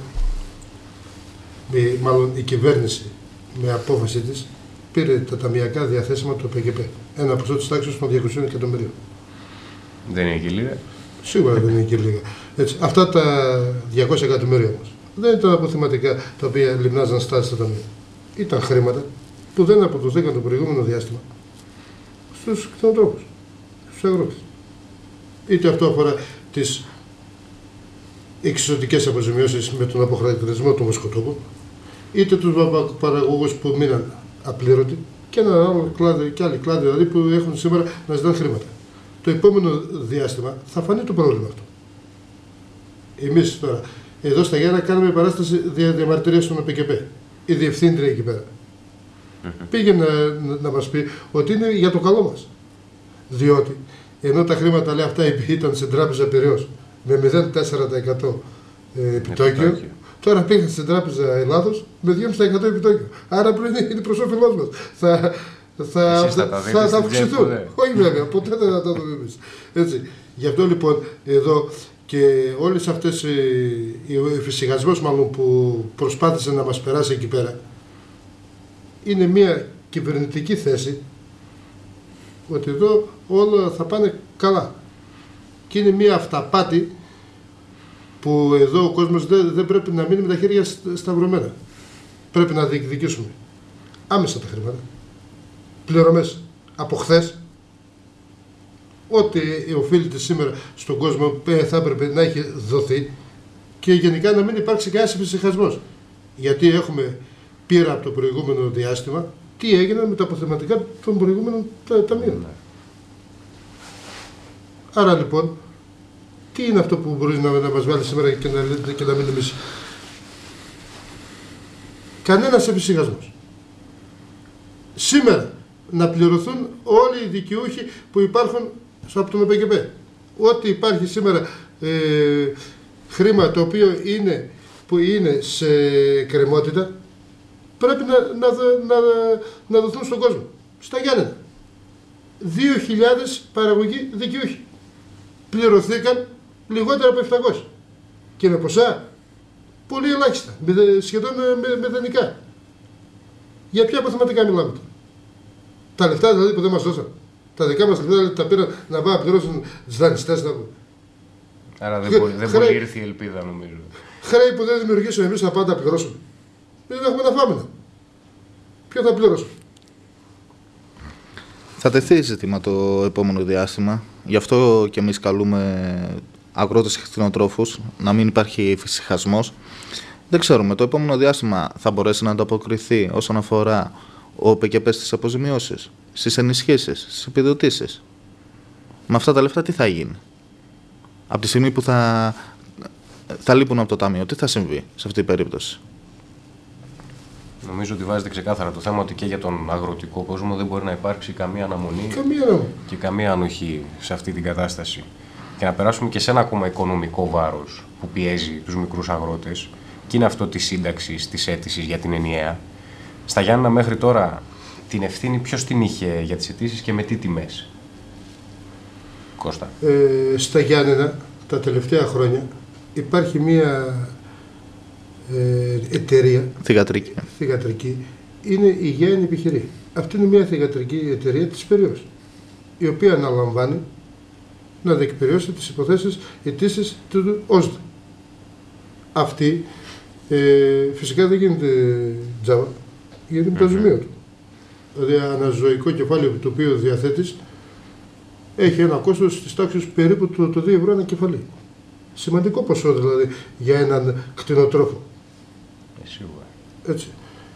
[SPEAKER 4] μάλλον η κυβέρνηση με απόφαση της, πήρε τα ταμιακά διαθέσιμα του ΟΠΕΚΕΠΕ. Ένα ποσό της τάξης των 200 εκατομμυρίων.
[SPEAKER 2] Δεν είναι και λίγα.
[SPEAKER 4] Σίγουρα δεν είναι και λίγα. Έτσι, αυτά τα 200 εκατομμύρια όμως δεν ήταν αποθεματικά τα οποία λιμνάζαν στάσεις στα ταμεία. Ήταν χρήματα που δεν αποδοθήκαν το προηγούμενο διάστημα στους κτηνοτρόφους, στους αγρότες. Είτε αυτό αφορά τις εξισωτικές αποζημιώσεις με τον αποχαρακτηρισμό των βοσκοτόπων, είτε τους παραγωγούς που μείναν απλήρωτοι και ένα άλλο κλάδο και άλλοι κλάδοι δηλαδή που έχουν σήμερα να ζητάνε χρήματα. Το επόμενο διάστημα θα φανεί το πρόβλημα αυτό. Εμείς τώρα, εδώ στα Γιάννα, κάνουμε παράσταση διαμαρτυρίας στον ΟΠΕΚΕΠΕ. Η διευθύντρια εκεί πέρα πήγε να μας πει ότι είναι για το καλό μας. Διότι Ενώ τα χρήματα λέει αυτά ήταν στην τράπεζα Πειραιώς με 0,4% επιτόκιο. Τώρα πήγαν στην τράπεζα Ελλάδος με 2,5% επιτόκιο. Άρα πλέον είναι προς όφελός μας. Θα αυξηθούν. Όχι βέβαια, ποτέ δεν θα τα δούμε εμείς. Έτσι. Γι' αυτό λοιπόν εδώ και όλες αυτές οι εφησυχασμός μάλλον που προσπάθησε να μας περάσει εκεί πέρα είναι μια κυβερνητική θέση ότι εδώ όλα θα πάνε καλά. Και είναι μια αυταπάτη που εδώ ο κόσμος δεν πρέπει να μείνει με τα χέρια σταυρωμένα. Πρέπει να διεκδικήσουμε άμεσα τα χρήματα, πληρωμές από χθες, ό,τι οφείλεται σήμερα στον κόσμο θα έπρεπε να έχει δοθεί και γενικά να μην υπάρξει κανένας εφησυχασμός. Γιατί έχουμε πείρα από το προηγούμενο διάστημα τι έγινε με τα αποθεματικά των προηγούμενων ταμείων. Άρα λοιπόν, τι είναι αυτό που μπορεί να μας βάλει σήμερα και να μην εμείς? Κανένας εφησυχασμός. Σήμερα να πληρωθούν όλοι οι δικαιούχοι που υπάρχουν από τον ΕΠΚΠ. Ό,τι υπάρχει σήμερα χρήμα το οποίο που είναι σε κρεμότητα πρέπει να δοθούν στον κόσμο. Στα Γιάννενα. 2.000 παραγωγοί δικαιούχοι. Πληρωθήκαν λιγότερα από 700. Και με ποσά πολύ ελάχιστα, σχεδόν μηδενικά. Για ποια αποθεματικά μιλάμε τώρα? Τα λεφτά δηλαδή που δεν μας δώσαν. Τα δικά μας λεφτά τα πήραν να πάνε να πληρώσουν τους δανειστές να πούμε.
[SPEAKER 2] Άρα δεν μπορεί ήρθε η ελπίδα νομίζω.
[SPEAKER 4] Χρέη που δεν δημιουργήσουμε εμείς να πάντα να πληρώσουμε. Δεν έχουμε να φάμε. Ποιο θα πληρώσουμε?
[SPEAKER 3] Θα τεθεί ζήτημα το επόμενο διάστημα. Γι' αυτό και εμείς καλούμε αγρότες και κτηνοτρόφους να μην υπάρχει εφησυχασμός. Δεν ξέρουμε, το επόμενο διάστημα θα μπορέσει να ανταποκριθεί όσον αφορά ο ΕΠΚΠ στις αποζημιώσεις, στις ενισχύσεις, στις επιδοτήσεις. Με αυτά τα λεφτά τι θα γίνει? Από τη στιγμή που θα λείπουν από το Ταμείο, τι θα συμβεί σε αυτή την περίπτωση?
[SPEAKER 2] Νομίζω ότι βάζετε ξεκάθαρα το θέμα ότι και για τον αγροτικό κόσμο δεν μπορεί να υπάρξει καμία αναμονή και καμία ανοχή σε αυτή την κατάσταση. Και να περάσουμε και σε ένα ακόμα οικονομικό βάρος που πιέζει τους μικρούς αγρότες, και είναι αυτό της σύνταξης, της αίτησης για την ενιαία. Στα Γιάννενα μέχρι τώρα την ευθύνη ποιος την είχε για τις αιτήσεις και με τι τιμές? Κώστα.
[SPEAKER 4] Στα Γιάννενα τα τελευταία χρόνια υπάρχει μία εταιρεία θυγατρική, είναι η Γιάννη Επιχειρή. Αυτή είναι μια θυγατρική εταιρεία της Πειραιώς, η οποία αναλαμβάνει να διεκπεραιώσει τις υποθέσεις αιτήσεις του ΟΣΔ. Αυτή φυσικά δεν γίνεται τζάμπα, γιατί είναι το ζημίο του. Δηλαδή αναζωικό κεφάλαιο το οποίο διαθέτεις έχει ένα κόστος της τάξης περίπου το 2 ευρώ ένα κεφαλή. Σημαντικό ποσό δηλαδή για έναν κτηνοτρόφο.
[SPEAKER 2] Σίγουρα.
[SPEAKER 4] Έτσι.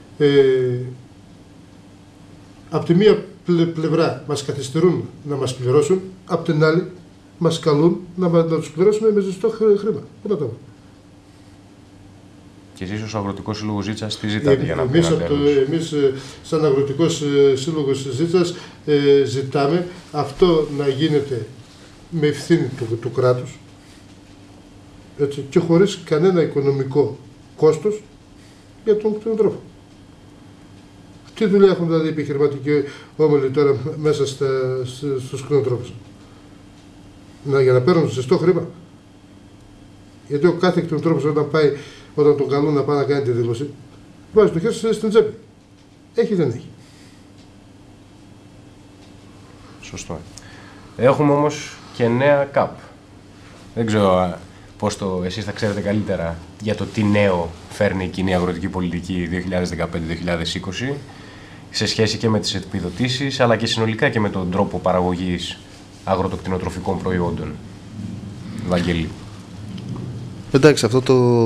[SPEAKER 4] Απ' τη μία πλευρά μας καθυστερούν να μας πληρώσουν, απ' την άλλη μας καλούν να τους πληρώσουμε με ζεστό χρήμα. Πού να το πω?
[SPEAKER 2] Και εσείς ως Αγροτικός Σύλλογος Ζήτσας τι ζητάτε για να πει ένα τέλος?
[SPEAKER 4] Εμείς σαν Αγροτικός Σύλλογος Ζήτσας ζητάμε αυτό να γίνεται με ευθύνη του κράτους, έτσι, και χωρίς κανένα οικονομικό κόστος για τον κτηνοτρόφο. Τι δουλειά έχουν δηλαδή οι επιχειρηματικοί όμιλοι τώρα μέσα στους κτηνοτρόφους? Για να παίρνουν ζεστό χρήμα. Γιατί ο κάθε κτηνοτρόφος όταν τον καλούν να πάει να κάνει τη δήλωση, βάζει το χέρι στην τσέπη. Έχει ή δεν έχει?
[SPEAKER 2] Σωστό. Έχουμε όμως και νέα ΚΑΠ. Δεν ξέρω πώς εσείς θα ξέρετε καλύτερα για το τι νέο φέρνει η κοινή αγροτική πολιτική 2015-2020 σε σχέση και με τις επιδοτήσεις αλλά και συνολικά και με τον τρόπο παραγωγής αγροτοκτηνοτροφικών προϊόντων. Βαγγέλη.
[SPEAKER 3] Εντάξει, αυτό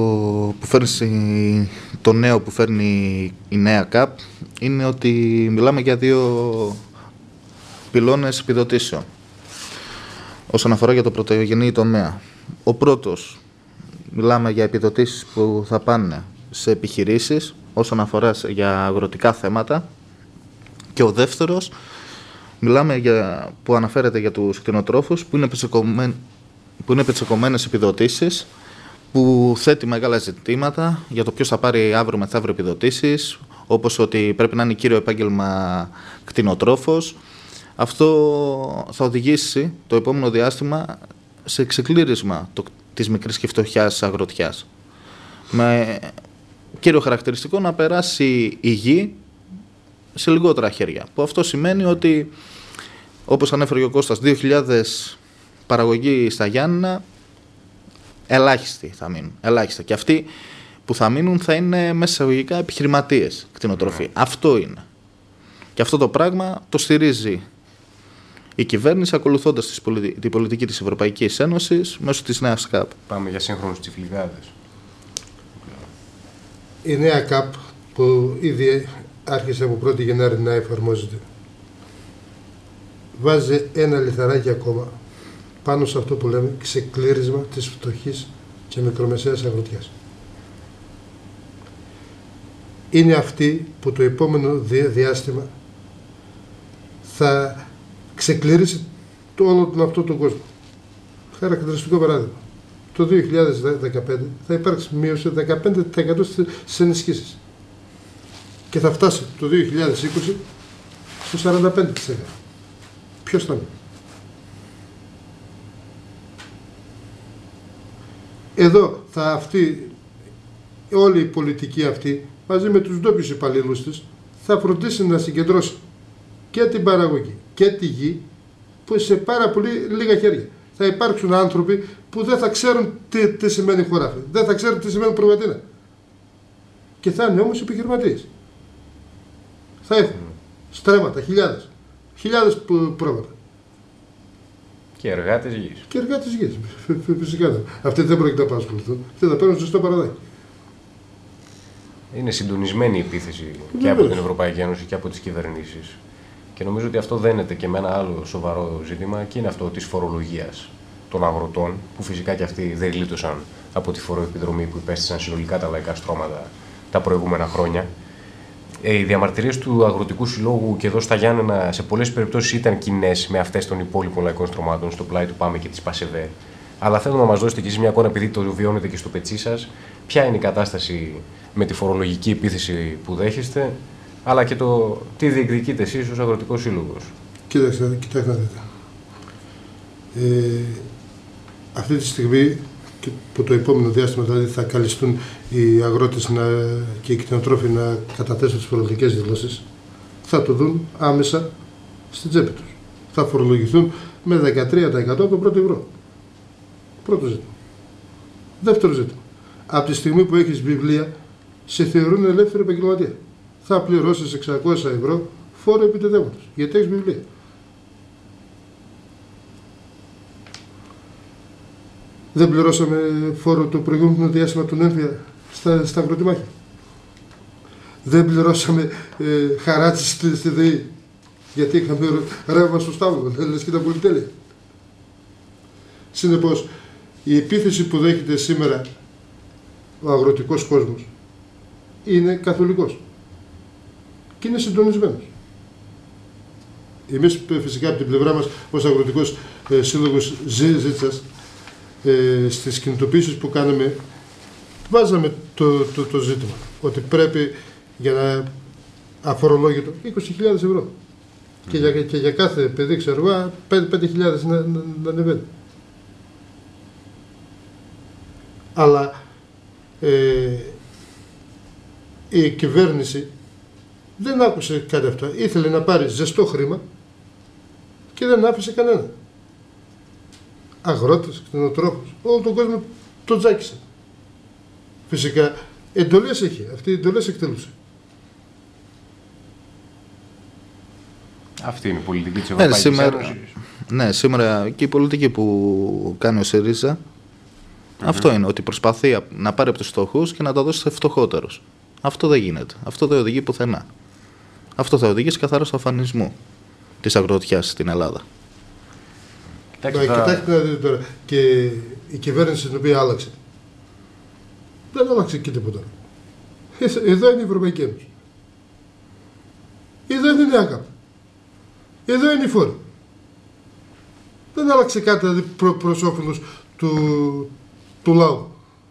[SPEAKER 3] το νέο που φέρνει η νέα ΚΑΠ είναι ότι μιλάμε για 2 πυλώνες επιδοτήσεων όσον αφορά για το πρωτογενή τομέα. Ο πρώτος, μιλάμε για επιδοτήσεις που θα πάνε σε επιχειρήσεις όσον αφορά για αγροτικά θέματα, και ο δεύτερος Μιλάμε που αναφέρεται για τους κτηνοτρόφους που είναι πετσοκομμένες επιδοτήσεις, που θέτει μεγάλα ζητήματα για το ποιος θα πάρει αύριο μεθαύριο επιδοτήσεις, όπως ότι πρέπει να είναι κύριο επάγγελμα κτηνοτρόφος. Αυτό θα οδηγήσει το επόμενο διάστημα σε ξεκλήρισμα της μικρής και φτωχιάς αγροτιάς. Με κύριο χαρακτηριστικό να περάσει η γη σε λιγότερα χέρια. Που αυτό σημαίνει ότι, όπως ανέφερε ο Κώστας, 2.000 παραγωγοί στα Γιάννηνα, ελάχιστοι θα μείνουν. Ελάχιστα. Και αυτοί που θα μείνουν θα είναι μέσα εισαγωγικά επιχειρηματίες κτηνοτροφοί. Αυτό είναι. Και αυτό το πράγμα το στηρίζει η κυβέρνηση, ακολουθώντας την πολιτική της Ευρωπαϊκής Ένωσης μέσω της νέας ΚΑΠ.
[SPEAKER 2] Πάμε για σύγχρονους τσιφλιγάδες.
[SPEAKER 4] Η νέα ΚΑΠ που ήδη άρχισε από 1η Γενάρη να εφαρμόζεται, βάζει ένα λιθαράκι ακόμα πάνω σε αυτό που λέμε ξεκλήρισμα της φτωχής και μικρομεσαίας αγροτιάς. Είναι αυτή που το επόμενο διάστημα θα ξεκληρίσει όλο αυτό τον κόσμο. Χαρακτηριστικό παράδειγμα. Το 2015 θα υπάρξει μείωση 15% στις ενισχύσεις και θα φτάσει το 2020 στο 45%. Ποιος θα μείνει? Εδώ θα όλη η πολιτική αυτή μαζί με τους ντόπιους υπαλλήλους της θα φροντίσει να συγκεντρώσει και την παραγωγή και τη γη που σε πάρα πολύ λίγα χέρια. Θα υπάρξουν άνθρωποι που δεν θα ξέρουν τι σημαίνει χωράφι, δεν θα ξέρουν τι σημαίνει προβατίνα. Και θα είναι όμως επιχειρηματίες. Θα έχουν στρέμματα, χιλιάδες πρόβατα.
[SPEAKER 2] Και εργάτες γης.
[SPEAKER 4] Και εργάτες γης, φυσικά. Αυτοί δεν πρόκειται να απασχοληθούν. Αυτοί θα παίρνουν σωστό παραδάκι.
[SPEAKER 2] Είναι συντονισμένη η επίθεση και από την Ευρωπαϊκή Ένωση και από τις κυβερνήσεις. Και νομίζω ότι αυτό δένεται και με ένα άλλο σοβαρό ζήτημα και είναι αυτό της φορολογίας των αγροτών, που φυσικά και αυτοί δεν γλίτωσαν από τη φοροεπιδρομή που υπέστησαν συνολικά τα λαϊκά στρώματα τα προηγούμενα χρόνια. Οι διαμαρτυρίες του Αγροτικού Συλλόγου και εδώ στα Γιάννενα σε πολλές περιπτώσεις ήταν κοινές με αυτές των υπόλοιπων λαϊκών στρωμάτων, στο πλάι του ΠΑΜΕ και της ΠΑΣΕΒΕ. Αλλά θέλω να μας δώσετε κι εσείς μια εικόνα, επειδή το βιώνετε και στο πετσί σας, ποια είναι η κατάσταση με τη φορολογική επίθεση που δέχεστε, αλλά και το τι διεκδικείτε εσείς ως Αγροτικός Σύλλογος.
[SPEAKER 4] Κοιτάξτε να δείτε. Αυτή τη στιγμή που το επόμενο διάστημα δηλαδή θα καλεστούν οι αγρότες και οι κτηνοτρόφοι να καταθέσουν τις φορολογικές δηλώσεις, θα το δουν άμεσα στην τσέπη τους. Θα φορολογηθούν με 13% από το πρώτο ευρώ. Πρώτο ζήτημα. Δεύτερο ζήτημα. Από τη στιγμή που έχεις βιβλία, σε θεωρούν ελεύθερο επαγγελματία. Θα πληρώσεις 600 ευρώ φόρο επιτεδεύματος, γιατί έχεις βιβλία. Δεν πληρώσαμε φόρο το προηγούμενο διάστημα του έμφυα στα αγροτημάχια. Δεν πληρώσαμε χαράτσι στη ΔΕΗ, γιατί είχαμε ρεύμα στο στάβλο, λες και τα πολυτέλεια. Συνεπώς, η επίθεση που δέχεται σήμερα ο αγροτικός κόσμος είναι καθολικός και είναι συντονισμένος. Εμείς φυσικά από την πλευρά μας ως Αγροτικός Σύλλογος Ζήτσας στις κινητοποιήσεις που κάναμε βάζαμε το ζήτημα ότι πρέπει για να αφορολόγητο 20.000 ευρώ και για κάθε παιδί ξέρω 5.000 να ανεβαίνει. Αλλά η κυβέρνηση δεν άκουσε κάτι αυτό. Ήθελε να πάρει ζεστό χρήμα και δεν άφησε κανένα. Αγρότες, κτηνοτρόφους, όλο τον κόσμο τον τζάκισε. Φυσικά εντολές είχε, αυτή οι εντολές εκτελούσε.
[SPEAKER 2] Αυτή είναι η πολιτική της Ευρωπαϊκής Ένωσης.
[SPEAKER 3] Ναι, σήμερα και η πολιτική που κάνει ο ΣΥΡΙΖΑ αυτό είναι, ότι προσπαθεί να πάρει από τους φτωχούς και να τα δώσει σε φτωχότερους. Αυτό δεν γίνεται. Αυτό δεν οδηγεί πουθενά. Αυτό θα οδηγήσει καθαρά στο αφανισμό της αγροτιάς στην Ελλάδα.
[SPEAKER 4] Κοιτάξτε να δείτε τώρα, και η κυβέρνηση την οποία άλλαξε, δεν άλλαξε και τίποτα. Εδώ είναι η Ευρωπαϊκή Ένωση. Εδώ είναι η νέα ΚΑΠ. Εδώ είναι η φόρη. Δεν άλλαξε κάτι δηλαδή προς όφελος του λαού.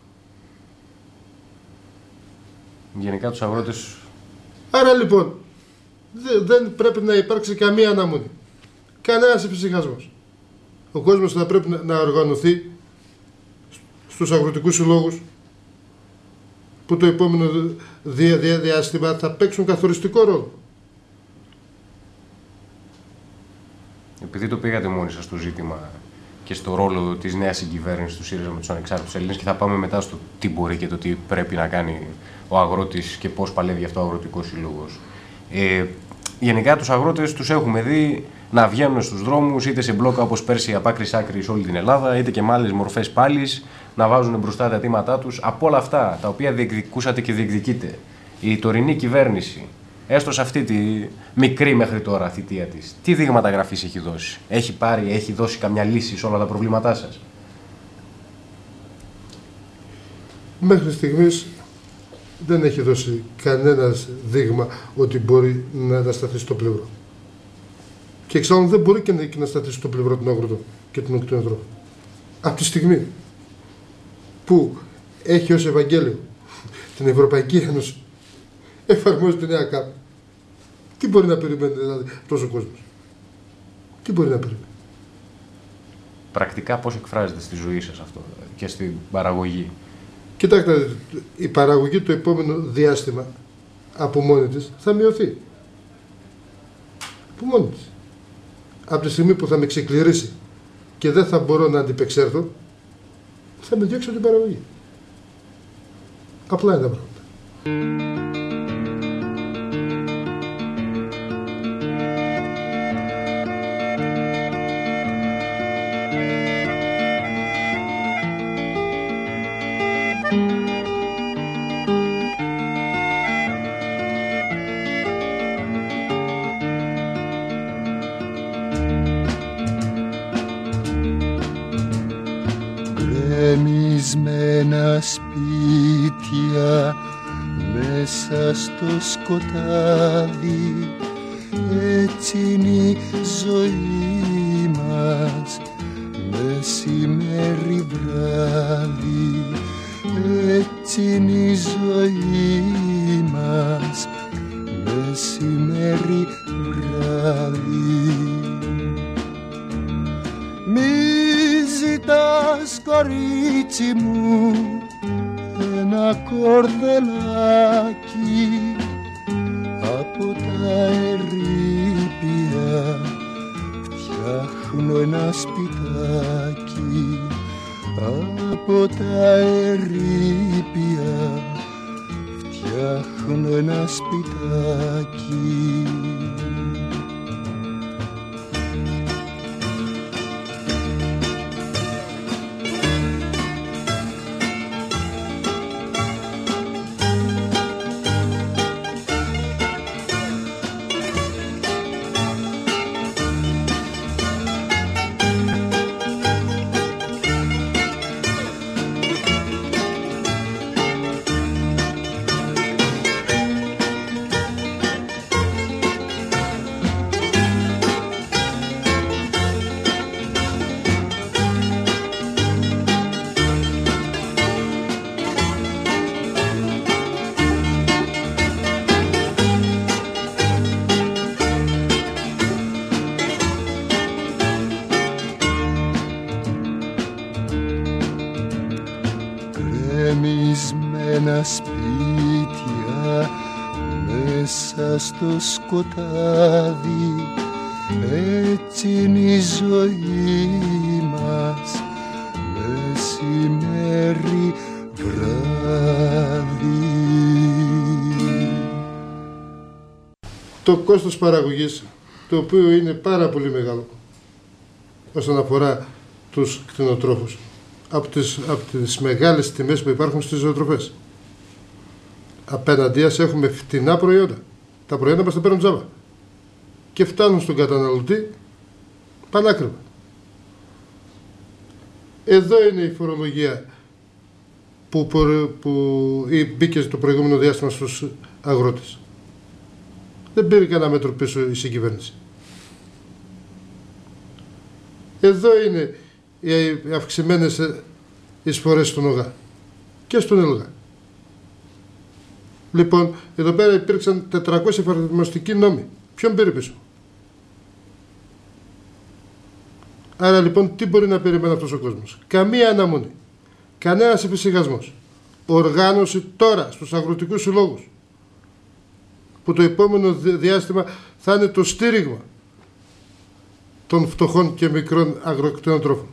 [SPEAKER 2] Γενικά τους αγρότες...
[SPEAKER 4] Άρα λοιπόν, δεν πρέπει να υπάρξει καμία αναμονή. Κανένας εφησυχασμός. Ο κόσμος θα πρέπει να οργανωθεί στους αγροτικούς συλλόγους που το επόμενο διάστημα θα παίξουν καθοριστικό ρόλο.
[SPEAKER 2] Επειδή το πήγατε μόνοι σας στο ζήτημα και στο ρόλο της νέας συγκυβέρνησης του ΣΥΡΙΖΑ με τους ανεξάρτητους Έλληνες, και θα πάμε μετά στο τι μπορεί και το τι πρέπει να κάνει ο αγρότης και πώς παλεύει αυτό ο αγροτικός σύλλογος. Γενικά τους αγρότες τους έχουμε δει να βγαίνουν στους δρόμους, είτε σε μπλόκα όπως πέρσι από άκρη σ' άκρη σε όλη την Ελλάδα, είτε και με άλλες μορφές πάλης, να βάζουν μπροστά τα αιτήματά τους. Από όλα αυτά τα οποία διεκδικούσατε και διεκδικείτε, η τωρινή κυβέρνηση, έστω σε αυτή τη μικρή μέχρι τώρα θητεία της, τι δείγματα γραφής έχει δώσει? Έχει δώσει καμιά λύση σε όλα τα προβλήματά σας?
[SPEAKER 4] Μέχρι στιγμής δεν έχει δώσει κανένας δείγμα ότι μπορεί να σταθεί στο πλευρό. Και εξάλλου δεν μπορεί και να σταθεί στο πλευρό των αγροτών και των κτηνοτρόφων. Από τη στιγμή που έχει ως Ευαγγέλιο την Ευρωπαϊκή Ένωση, εφαρμόζει τη νέα ΚΑΠ, τι μπορεί να περιμένει δηλαδή τόσο κόσμος? Τι μπορεί να περιμένει?
[SPEAKER 2] Πρακτικά πώς εκφράζεται στη ζωή σας αυτό και στην παραγωγή?
[SPEAKER 4] Κοιτάξτε, η παραγωγή το επόμενο διάστημα από μόνη της θα μειωθεί. Από μόνη της. Από τη στιγμή που θα με ξεκληρίσει και δεν θα μπορώ να αντιπεξέλθω, θα με διώξω την παραγωγή. Απλά είναι τα πράγματα.
[SPEAKER 5] Γκρεμισμένα σπίτια μέσα στο σκοτάδι, έτσι είναι η ζωή μας, μεσημέρι βράδυ, έτσι είναι η ζωή μας, μεσημέρι βράδυ. Μη ζητάς, κορίτσι μου, ένα κορδελάκι από τα ερείπια, φτιάχνω ένα σπιτάκι από τα ερείπια, φτιάχνω ένα σπιτάκι. Γκρεμισμένα σπίτια μέσα στο σκοτάδι, έτσι είναι η ζωή μας, μεσημέρι βράδυ.
[SPEAKER 4] Το κόστος παραγωγής, το οποίο είναι πάρα πολύ μεγάλο όσον αφορά τους κτηνοτρόφους, από τις μεγάλες τιμές που υπάρχουν στις ζωοτροφές. Απέναντίας έχουμε φτηνά προϊόντα. Τα προϊόντα μας τα παίρνουν τζάμπα και φτάνουν στον καταναλωτή πανάκριβα. Εδώ είναι η φορολογία που μπήκε το προηγούμενο διάστημα στους αγρότες. Δεν πήρε κανένα μέτρο πίσω η συγκυβέρνηση. Εδώ είναι οι αυξημένες εισφορές στον ΟΓΑ και στον ΕΛΓΑ. Λοιπόν, εδώ πέρα υπήρξαν 400 εφαρμοστικοί νόμοι. Ποιον πήρε πίσω? Άρα λοιπόν τι μπορεί να περιμένει αυτός ο κόσμος? Καμία αναμονή, κανένας εφησυχασμός. Οργάνωση τώρα στους αγροτικούς συλλόγους, που το επόμενο διάστημα θα είναι το στήριγμα των φτωχών και μικρών αγροκτηνοτρόφων.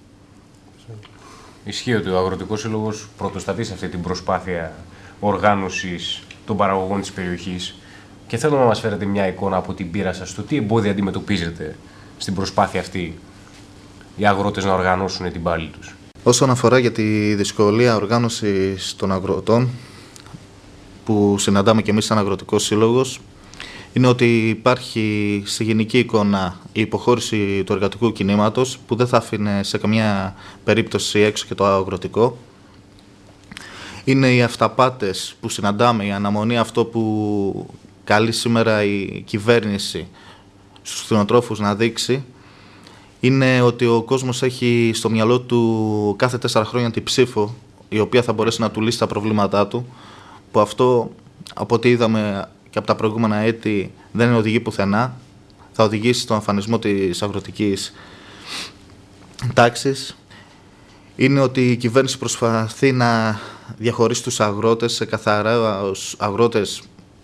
[SPEAKER 2] Ισχύει ότι ο Αγροτικός Σύλλογος πρωτοστατεί σε αυτή την προσπάθεια οργάνωσης των παραγωγών της περιοχής, και θέλω να μας φέρετε μια εικόνα από την πείρα σας, το τι εμπόδια αντιμετωπίζετε στην προσπάθεια αυτή οι αγρότες να οργανώσουν την πάλη τους.
[SPEAKER 3] Όσον αφορά για τη δυσκολία οργάνωσης των αγροτών που συναντάμε και εμείς σαν Αγροτικός Σύλλογος, είναι ότι υπάρχει στη γενική εικόνα η υποχώρηση του εργατικού κινήματος, που δεν θα άφηνε σε καμία περίπτωση έξω και το αγροτικό. Είναι οι αυταπάτες που συναντάμε, η αναμονή, αυτό που καλεί σήμερα η κυβέρνηση στους κτηνοτρόφους να δείξει, είναι ότι ο κόσμος έχει στο μυαλό του κάθε 4 χρόνια την ψήφο, η οποία θα μπορέσει να του λύσει τα προβλήματά του, που αυτό, από ό,τι είδαμε και από τα προηγούμενα έτη, δεν οδηγεί πουθενά. Θα οδηγήσει στον αφανισμό της αγροτικής τάξης. Είναι ότι η κυβέρνηση προσπαθεί να διαχωρίσει τους αγρότες σε καθαρά αγρότες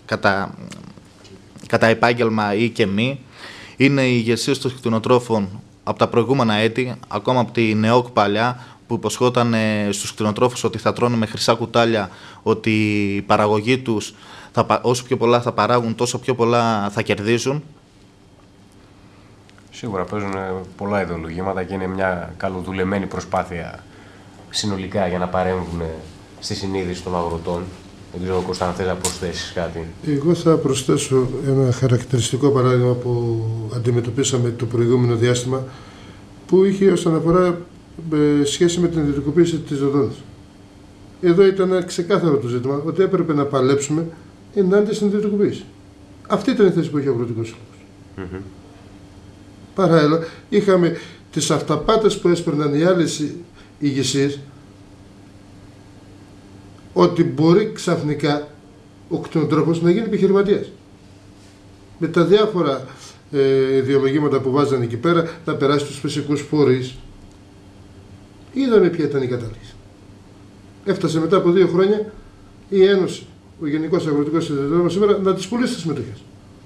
[SPEAKER 3] κατά επάγγελμα ή και μη. Είναι η ηγεσία των κτηνοτρόφων από τα προηγούμενα έτη, ακόμα από τη ΝΕΟΚ παλιά, που υποσχόταν στους κτηνοτρόφους ότι θα τρώνε με χρυσά κουτάλια, ότι η παραγωγή τους, όσο πιο πολλά θα παράγουν, τόσο πιο πολλά θα κερδίζουν.
[SPEAKER 2] Σίγουρα παίζουν πολλά ιδεολογήματα και είναι μια καλοδουλεμένη προσπάθεια συνολικά για να παρέμβουν στη συνείδηση των αγροτών. Δεν ξέρω, Κώστα, αν θες να προσθέσεις κάτι.
[SPEAKER 4] Εγώ θα προσθέσω ένα χαρακτηριστικό παράδειγμα που αντιμετωπίσαμε το προηγούμενο διάστημα, που είχε όσον αφορά σχέση με την ιδιωτικοποίηση της Δοδόνης. Εδώ ήταν ξεκάθαρο το ζήτημα ότι έπρεπε να παλέψουμε ενάντια στην ιδιωτικοποίηση. Αυτή ήταν η θέση που είχε ο Αγροτικός Σύλλογος. Παράλληλα, είχαμε τις αυταπάτες που έσπαιρναν οι άλλες ηγεσίες, ότι μπορεί ξαφνικά ο κτηνοτρόφος να γίνει επιχειρηματίας. Με τα διάφορα ιδεολογήματα που βάζανε εκεί πέρα, να περάσει στους φυσικούς φορείς. Είδαμε ποια ήταν η κατάληξη. Έφτασε μετά από 2 χρόνια η Ένωση, ο Γενικός Αγροτικός Συνδυασμός σήμερα, να τις πουλήσει τις συμμετοχές.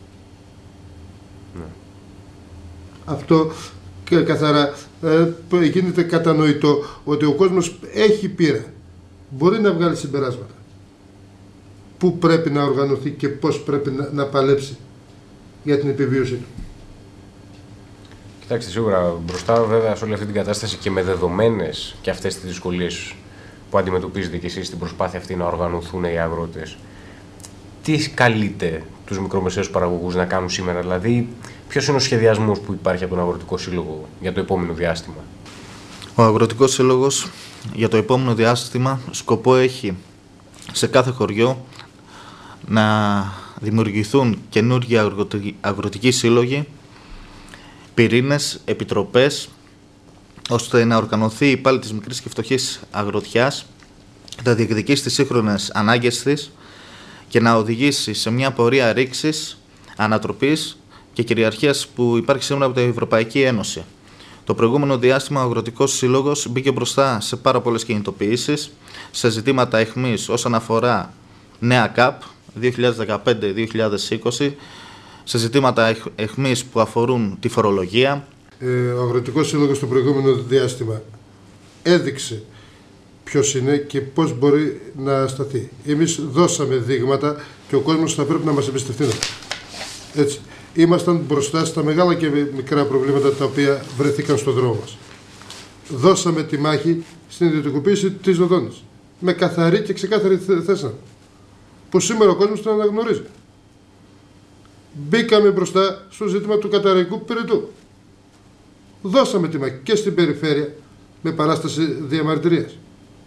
[SPEAKER 4] Αυτό καθαρά γίνεται κατανοητό ότι ο κόσμος έχει πείρα. Μπορεί να βγάλει συμπεράσματα. Πού πρέπει να οργανωθεί και πώς πρέπει να παλέψει για την επιβίωσή του.
[SPEAKER 2] Κοιτάξτε, σίγουρα μπροστά βέβαια σε όλη αυτή την κατάσταση και με δεδομένες και αυτές τις δυσκολίες που αντιμετωπίζετε κι εσείς στην προσπάθεια αυτή να οργανωθούν οι αγρότες, τι καλείτε τους μικρομεσαίους παραγωγούς να κάνουν σήμερα? Δηλαδή, ποιος είναι ο σχεδιασμός που υπάρχει από τον Αγροτικό Σύλλογο για το επόμενο διάστημα?
[SPEAKER 3] Ο Αγροτικός Σύλλογος για το επόμενο διάστημα σκοπό έχει σε κάθε χωριό να δημιουργηθούν καινούργιοι αγροτικοί σύλλογοι, πυρήνες, επιτροπές, ώστε να οργανωθεί η πάλη της μικρής και φτωχής αγροτιάς, να διεκδικήσει τις σύγχρονες ανάγκες της και να οδηγήσει σε μια πορεία ρήξης, ανατροπής και κυριαρχίας που υπάρχει σήμερα από την Ευρωπαϊκή Ένωση. Το προηγούμενο διάστημα ο Αγροτικός Σύλλογος μπήκε μπροστά σε πάρα πολλές κινητοποιήσεις, σε ζητήματα αιχμής όσον αφορά νέα ΚΑΠ 2015-2020, σε ζητήματα αιχμής που αφορούν τη φορολογία.
[SPEAKER 4] Ο Αγροτικός Σύλλογος το προηγούμενο διάστημα έδειξε ποιος είναι και πώς μπορεί να σταθεί. Εμείς δώσαμε δείγματα και ο κόσμος θα πρέπει να μας εμπιστευτεί. Έτσι. Ήμασταν μπροστά στα μεγάλα και μικρά προβλήματα τα οποία βρεθήκαν στον δρόμο μας. Δώσαμε τη μάχη στην ιδιωτικοποίηση της Δοδόνης. Με καθαρή και ξεκάθαρη θέση. Που σήμερα ο κόσμος την αναγνωρίζει. Μπήκαμε μπροστά στο ζήτημα του καταραϊκού πυρετού. Δώσαμε τη μάχη και στην περιφέρεια με παράσταση διαμαρτυρίας.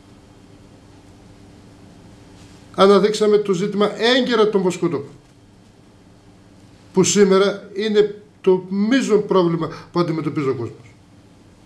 [SPEAKER 4] Αναδείξαμε το ζήτημα έγκαιρα των βοσκοτόπων, που σήμερα είναι το μείζον πρόβλημα που αντιμετωπίζει ο κόσμος.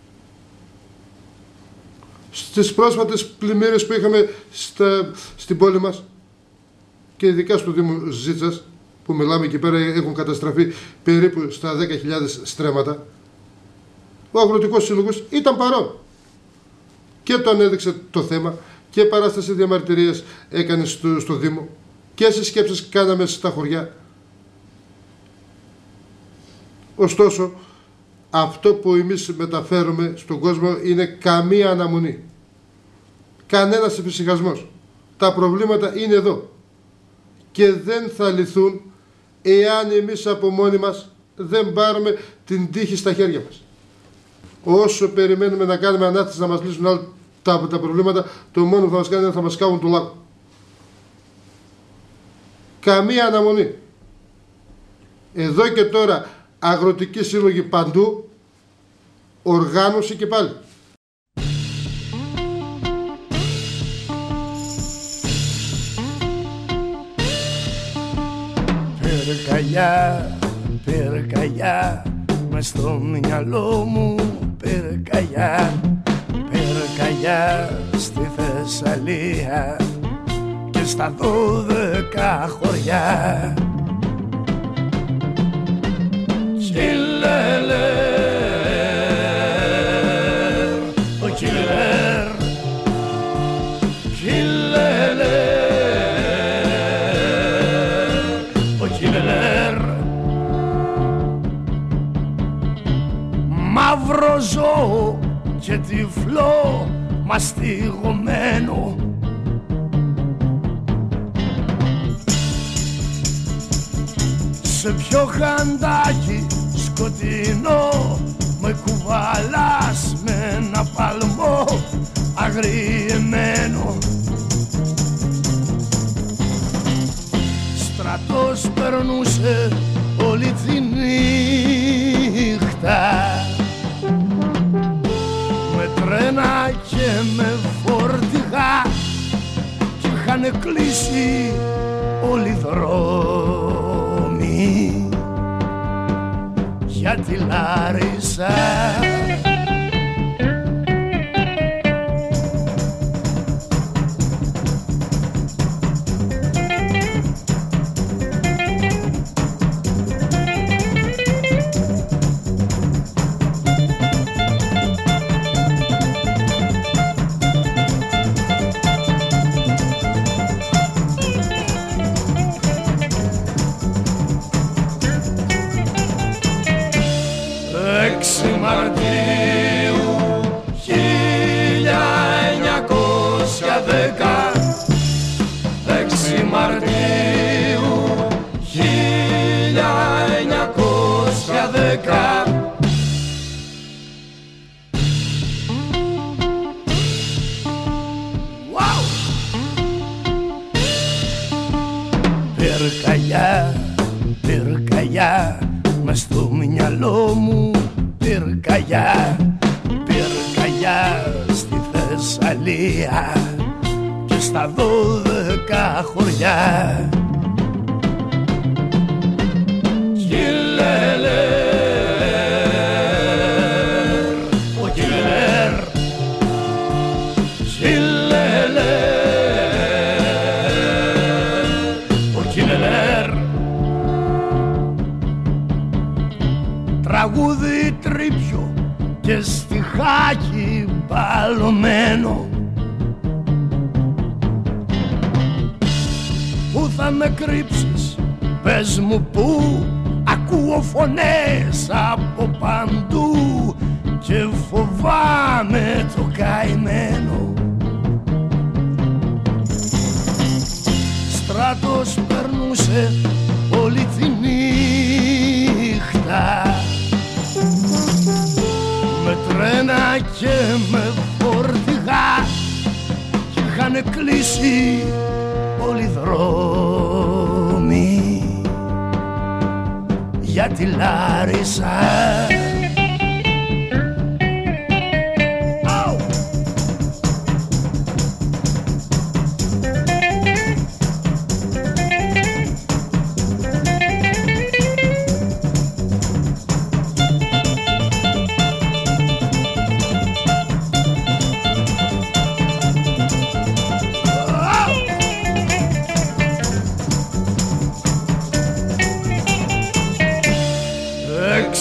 [SPEAKER 4] στις πρόσφατες πλημμύρες που είχαμε στην πόλη μας και ειδικά στο Δήμο Ζήτσας, που μιλάμε εκεί πέρα, έχουν καταστραφεί περίπου στα 10.000 στρέμματα. Ο Αγροτικός Σύλλογος ήταν παρόν και το ανέδειξε το θέμα και παράσταση διαμαρτυρίας έκανε στο Δήμο και συσκέψεις κάναμε στα χωριά. Ωστόσο, αυτό που εμείς μεταφέρουμε στον κόσμο είναι καμία αναμονή. Κανένας εφησυχασμός. Τα προβλήματα είναι εδώ και δεν θα λυθούν εάν εμείς από μόνοι μας δεν πάρουμε την τύχη στα χέρια μας. Όσο περιμένουμε να κάνουμε ανάθεση να μας λύσουν όλα τα προβλήματα, το μόνο που θα μας κάνει είναι θα μας κάβουν το λάκκο. Καμία αναμονή. Εδώ και τώρα αγροτικοί σύλλογοι παντού, οργάνωση και πάλι.
[SPEAKER 6] Πυρκαγιά, πυρκαγιά, μες στο μυαλό μου πυρκαγιά, πυρκαγιά στη Θεσσαλία και στα 12 χωριά. Κιλελέρ, ο κιλελέρ, κιλελέρ, ο κιλελέρ. Μαύρο ζώο και τυφλό μαστιγωμένο, σε πιο χαντάκι σκοτεινό με κουβαλάς με ένα παλμό αγριεμένο. Στρατός περνούσε όλη τη νύχτα με τρένα και με φορτηγά κι είχαν κλείσει όλοι οι δρόμοι για τη Λάρισα. Πυρκαγιά, πυρκαγιά, μες στο μυαλό μου πυρκαγιά, πυρκαγιά στη Θεσσαλία και στα 12 χωριά. Κιλελέρ, ο κιλελέρ, τραγούδι τρίπιο και στιχάκι μπαλωμένο. Πού θα με κρύψεις, πες μου πού, ακούω φωνές από παντού και φοβάμαι το καημένο. Στράτος περνούσε όλη τη νύχτα με τρένα και με φορτηγά κι είχαν κλείσει όλοι οι δρόμοι για τη Λάρισα.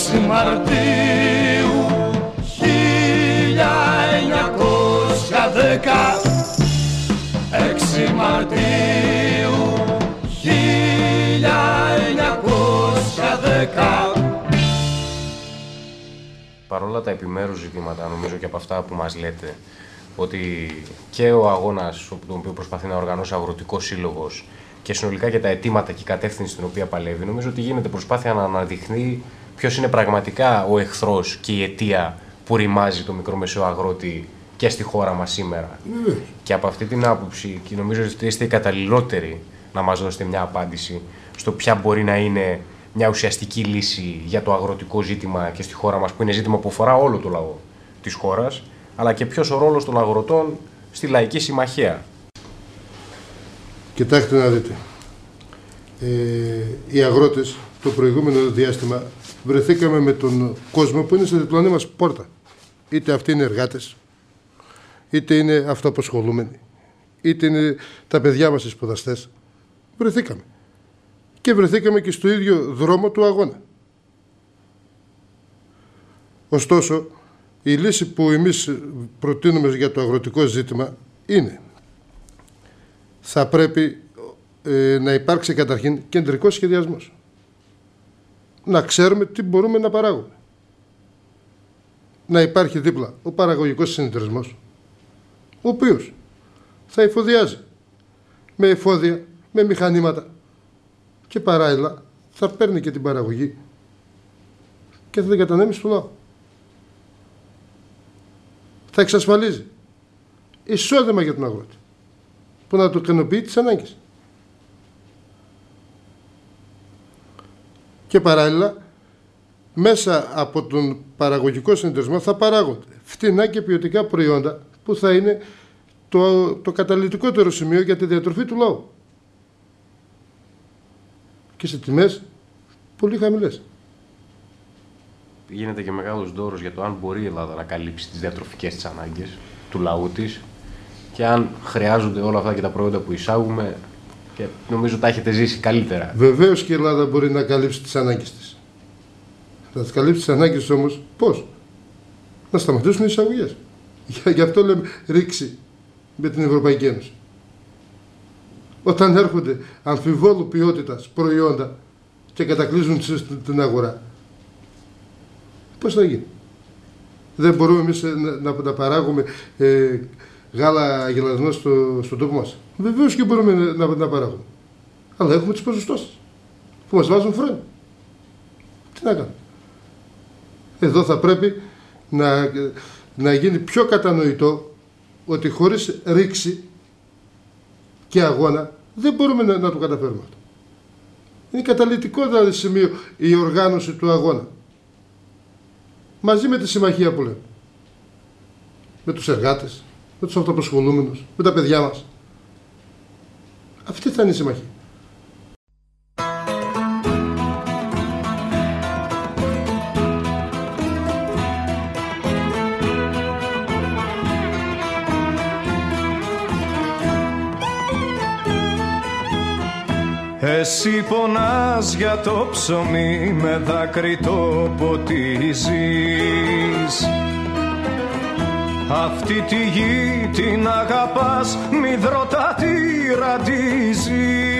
[SPEAKER 6] 6 Μαρτίου 1910, 6 Μαρτίου 1910.
[SPEAKER 2] Παρόλα τα επιμέρους ζητήματα, νομίζω και από αυτά που μας λέτε, ότι και ο αγώνας, τον οποίο προσπαθεί να οργανώσει ο Αγροτικός Σύλλογος, και συνολικά και τα αιτήματα και η κατεύθυνση στην οποία παλεύει, νομίζω ότι γίνεται προσπάθεια να αναδειχθεί ποιος είναι πραγματικά ο εχθρός και η αιτία που ρημάζει το μικρομεσαίο αγρότη και στη χώρα μας σήμερα. Και από αυτή την άποψη, και νομίζω ότι είστε οι καταλληλότεροι να μας δώσετε μια απάντηση στο ποια μπορεί να είναι μια ουσιαστική λύση για το αγροτικό ζήτημα και στη χώρα μας, που είναι ζήτημα που αφορά όλο το λαό της χώρας, αλλά και ποιος ο ρόλος των αγροτών στη Λαϊκή Συμμαχία.
[SPEAKER 4] Κοιτάξτε να δείτε. Οι αγρότες το προηγούμενο διάστημα βρεθήκαμε με τον κόσμο που είναι στη διπλανή μας πόρτα. Είτε αυτοί είναι εργάτες, είτε είναι αυτοαπασχολούμενοι, είτε είναι τα παιδιά μας οι σπουδαστές. Βρεθήκαμε. Και βρεθήκαμε και στο ίδιο δρόμο του αγώνα. Ωστόσο, η λύση που εμείς προτείνουμε για το αγροτικό ζήτημα είναι: θα πρέπει να υπάρξει καταρχήν κεντρικός σχεδιασμός. Να ξέρουμε τι μπορούμε να παράγουμε. Να υπάρχει δίπλα ο παραγωγικός συνεταιρισμός, ο οποίος θα εφοδιάζει με εφόδια, με μηχανήματα και παράλληλα θα παίρνει και την παραγωγή και θα την κατανέμει στο λαό. Θα εξασφαλίζει εισόδημα για τον αγρότη που να του ικανοποιεί τις ανάγκες. Και παράλληλα, μέσα από τον παραγωγικό συνεταιρισμό θα παράγονται φτηνά και ποιοτικά προϊόντα που θα είναι το καταλυτικότερο σημείο για τη διατροφή του λαού. Και σε τιμές πολύ χαμηλές.
[SPEAKER 2] Γίνεται και μεγάλος ντόρος για το αν μπορεί η Ελλάδα να καλύψει τις διατροφικές της ανάγκες του λαού της και αν χρειάζονται όλα αυτά και τα προϊόντα που εισάγουμε, και νομίζω τα έχετε ζήσει καλύτερα.
[SPEAKER 4] Βεβαίως και η Ελλάδα μπορεί να καλύψει τις ανάγκες της. Θα τις καλύψει τις ανάγκες της όμως πώς? Να σταματήσουν οι εισαγωγές. Γι' αυτό λέμε ρήξη με την Ευρωπαϊκή Ένωση. Όταν έρχονται αμφιβόλου ποιότητας προϊόντα και κατακλείζουν την αγορά, πώς θα γίνει? Δεν μπορούμε εμείς να παράγουμε γάλα αγελασμένο στον τόπο μας. Βεβαίως και μπορούμε να παράγουμε. Αλλά έχουμε τις ποσοστώσεις που μας βάζουν φρένο. Τι να κάνουμε? Εδώ θα πρέπει να γίνει πιο κατανοητό ότι χωρίς ρήξη και αγώνα δεν μπορούμε να το καταφέρουμε αυτό. Είναι καταλυτικό δηλαδή σημείο η οργάνωση του αγώνα. Μαζί με τη συμμαχία που λέμε. Με τους εργάτες, με τους αυτοαπασχολούμενους, με τα παιδιά μας. Αυτή θα είναι η συμμαχία.
[SPEAKER 5] Εσύ πονάς για το ψωμί, με δάκρυ το ποτίζεις. Αυτή τη γη την αγαπάς, μυδρότα τη ραντίζεις.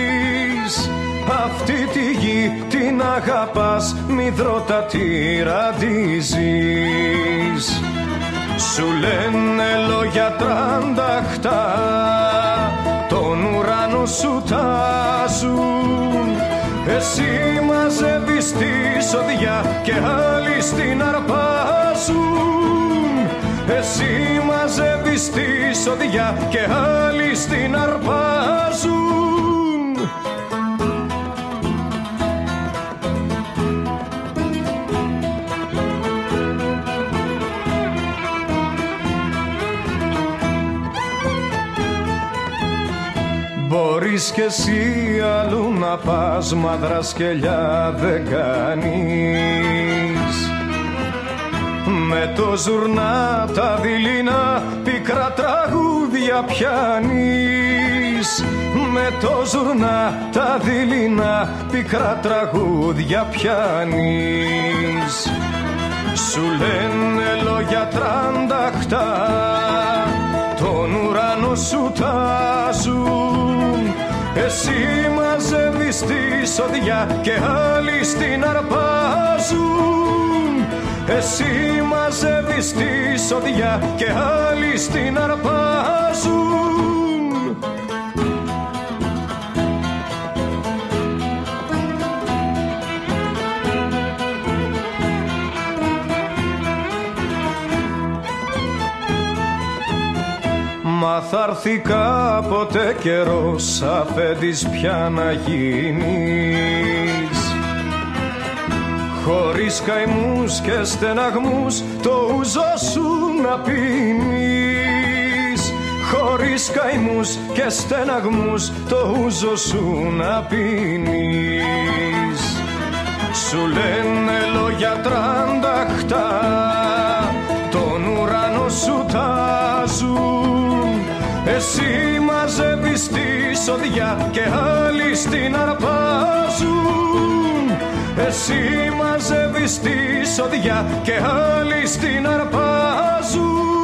[SPEAKER 5] Αυτή τη γη την αγαπάς, μυδρότα τη ραντίζεις. Σου λένε λόγια τρανταχτά, τον ουρανό σου τάζουν. Εσύ μαζεύεις τη σοδιά και άλλοι στην αρπάζουν. Εσύ μαζεύεις τη σοδιά και άλλοι στην αρπάζουν. Μπορείς κι εσύ αλλού να πας, μα δρασκελιά δεν κάνεις. Με το ζουρνά τα δειλινά πικρά τραγούδια πιάνεις. με το ζουρνά τα δειλινά πικρά τραγούδια πιάνεις. Σου λένε λόγια τρανταχτά, τον ουρανό σου τάζουν. Εσύ μαζεύεις τη σοδιά και άλλοι στην αρπάζουν. Εσύ μαζεύεις τη σοδιά και άλλοι στην αρπάζουν. Μα θα έρθει κάποτε καιρός αφέντης πια να γίνεις, χωρίς καημούς και στεναγμούς το ούζο σου να πίνεις. Χωρίς καημούς και στεναγμούς το ούζο σου να πίνεις. Σου λένε λόγια τρανταχτά, τον ουρανό σου τάζουν. Εσύ μαζεύεις τη σοδιά και άλλοι στην αρπάζουν. Εσύ μαζεύεις τη σοδιά και άλλοι στην αρπάζουν.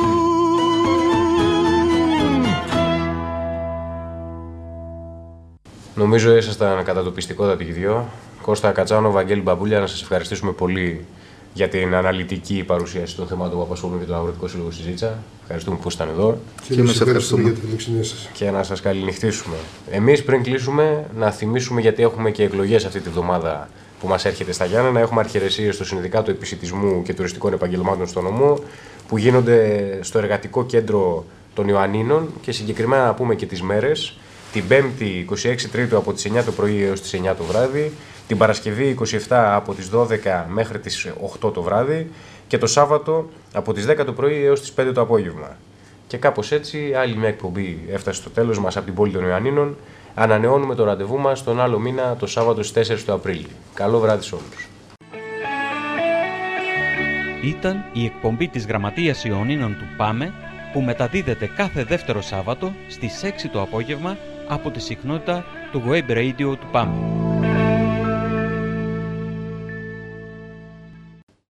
[SPEAKER 2] Νομίζω ήσασταν κατατοπιστικότατοι και δυο. Κώστα Κατσάνο, Βαγγέλη Μπαμπούλια, να σας ευχαριστήσουμε πολύ για την αναλυτική παρουσίαση των θεμάτων που απασχολούν και τον Αγροτικό Σύλλογο στη Ζήτσα. Ευχαριστούμε που ήσταν εδώ.
[SPEAKER 4] Και εμείς ευχαριστούμε για την φιλοξενία σας.
[SPEAKER 2] Και να σας καληνυχτήσουμε. Εμείς πριν κλείσουμε, να θυμίσουμε, γιατί έχουμε και εκλογές αυτή τη βδομάδα που μας έρχεται στα Γιάννενα. Έχουμε αρχιερεσίες στο Συνδικάτο Επισιτισμού και Τουριστικών Επαγγελμάτων στο νομό, που γίνονται στο Εργατικό Κέντρο των Ιωαννίνων, και συγκεκριμένα να πούμε και τις μέρες. Την 5η 26 Τρίτου από τις 9 το πρωί έως τις 9 το βράδυ, την Παρασκευή 27 από τις 12 μέχρι τις 8 το βράδυ και το Σάββατο από τις 10 το πρωί έως τις 5 το απόγευμα. Και κάπως έτσι άλλη μια εκπομπή έφτασε στο τέλος μας από την πόλη των Ιωαννίνων. Ανανεώνουμε το ραντεβού μας τον άλλο μήνα, το Σάββατο στις 4 του Απρίλη. Καλό βράδυ σε όλους.
[SPEAKER 1] Ήταν η εκπομπή της Γραμματείας Ιωαννίνων του ΠΑΜΕ, που μεταδίδεται κάθε δεύτερο Σάββατο στις 6 το απόγευμα από τη συχνότητα του Web Radio του ΠΑΜΕ.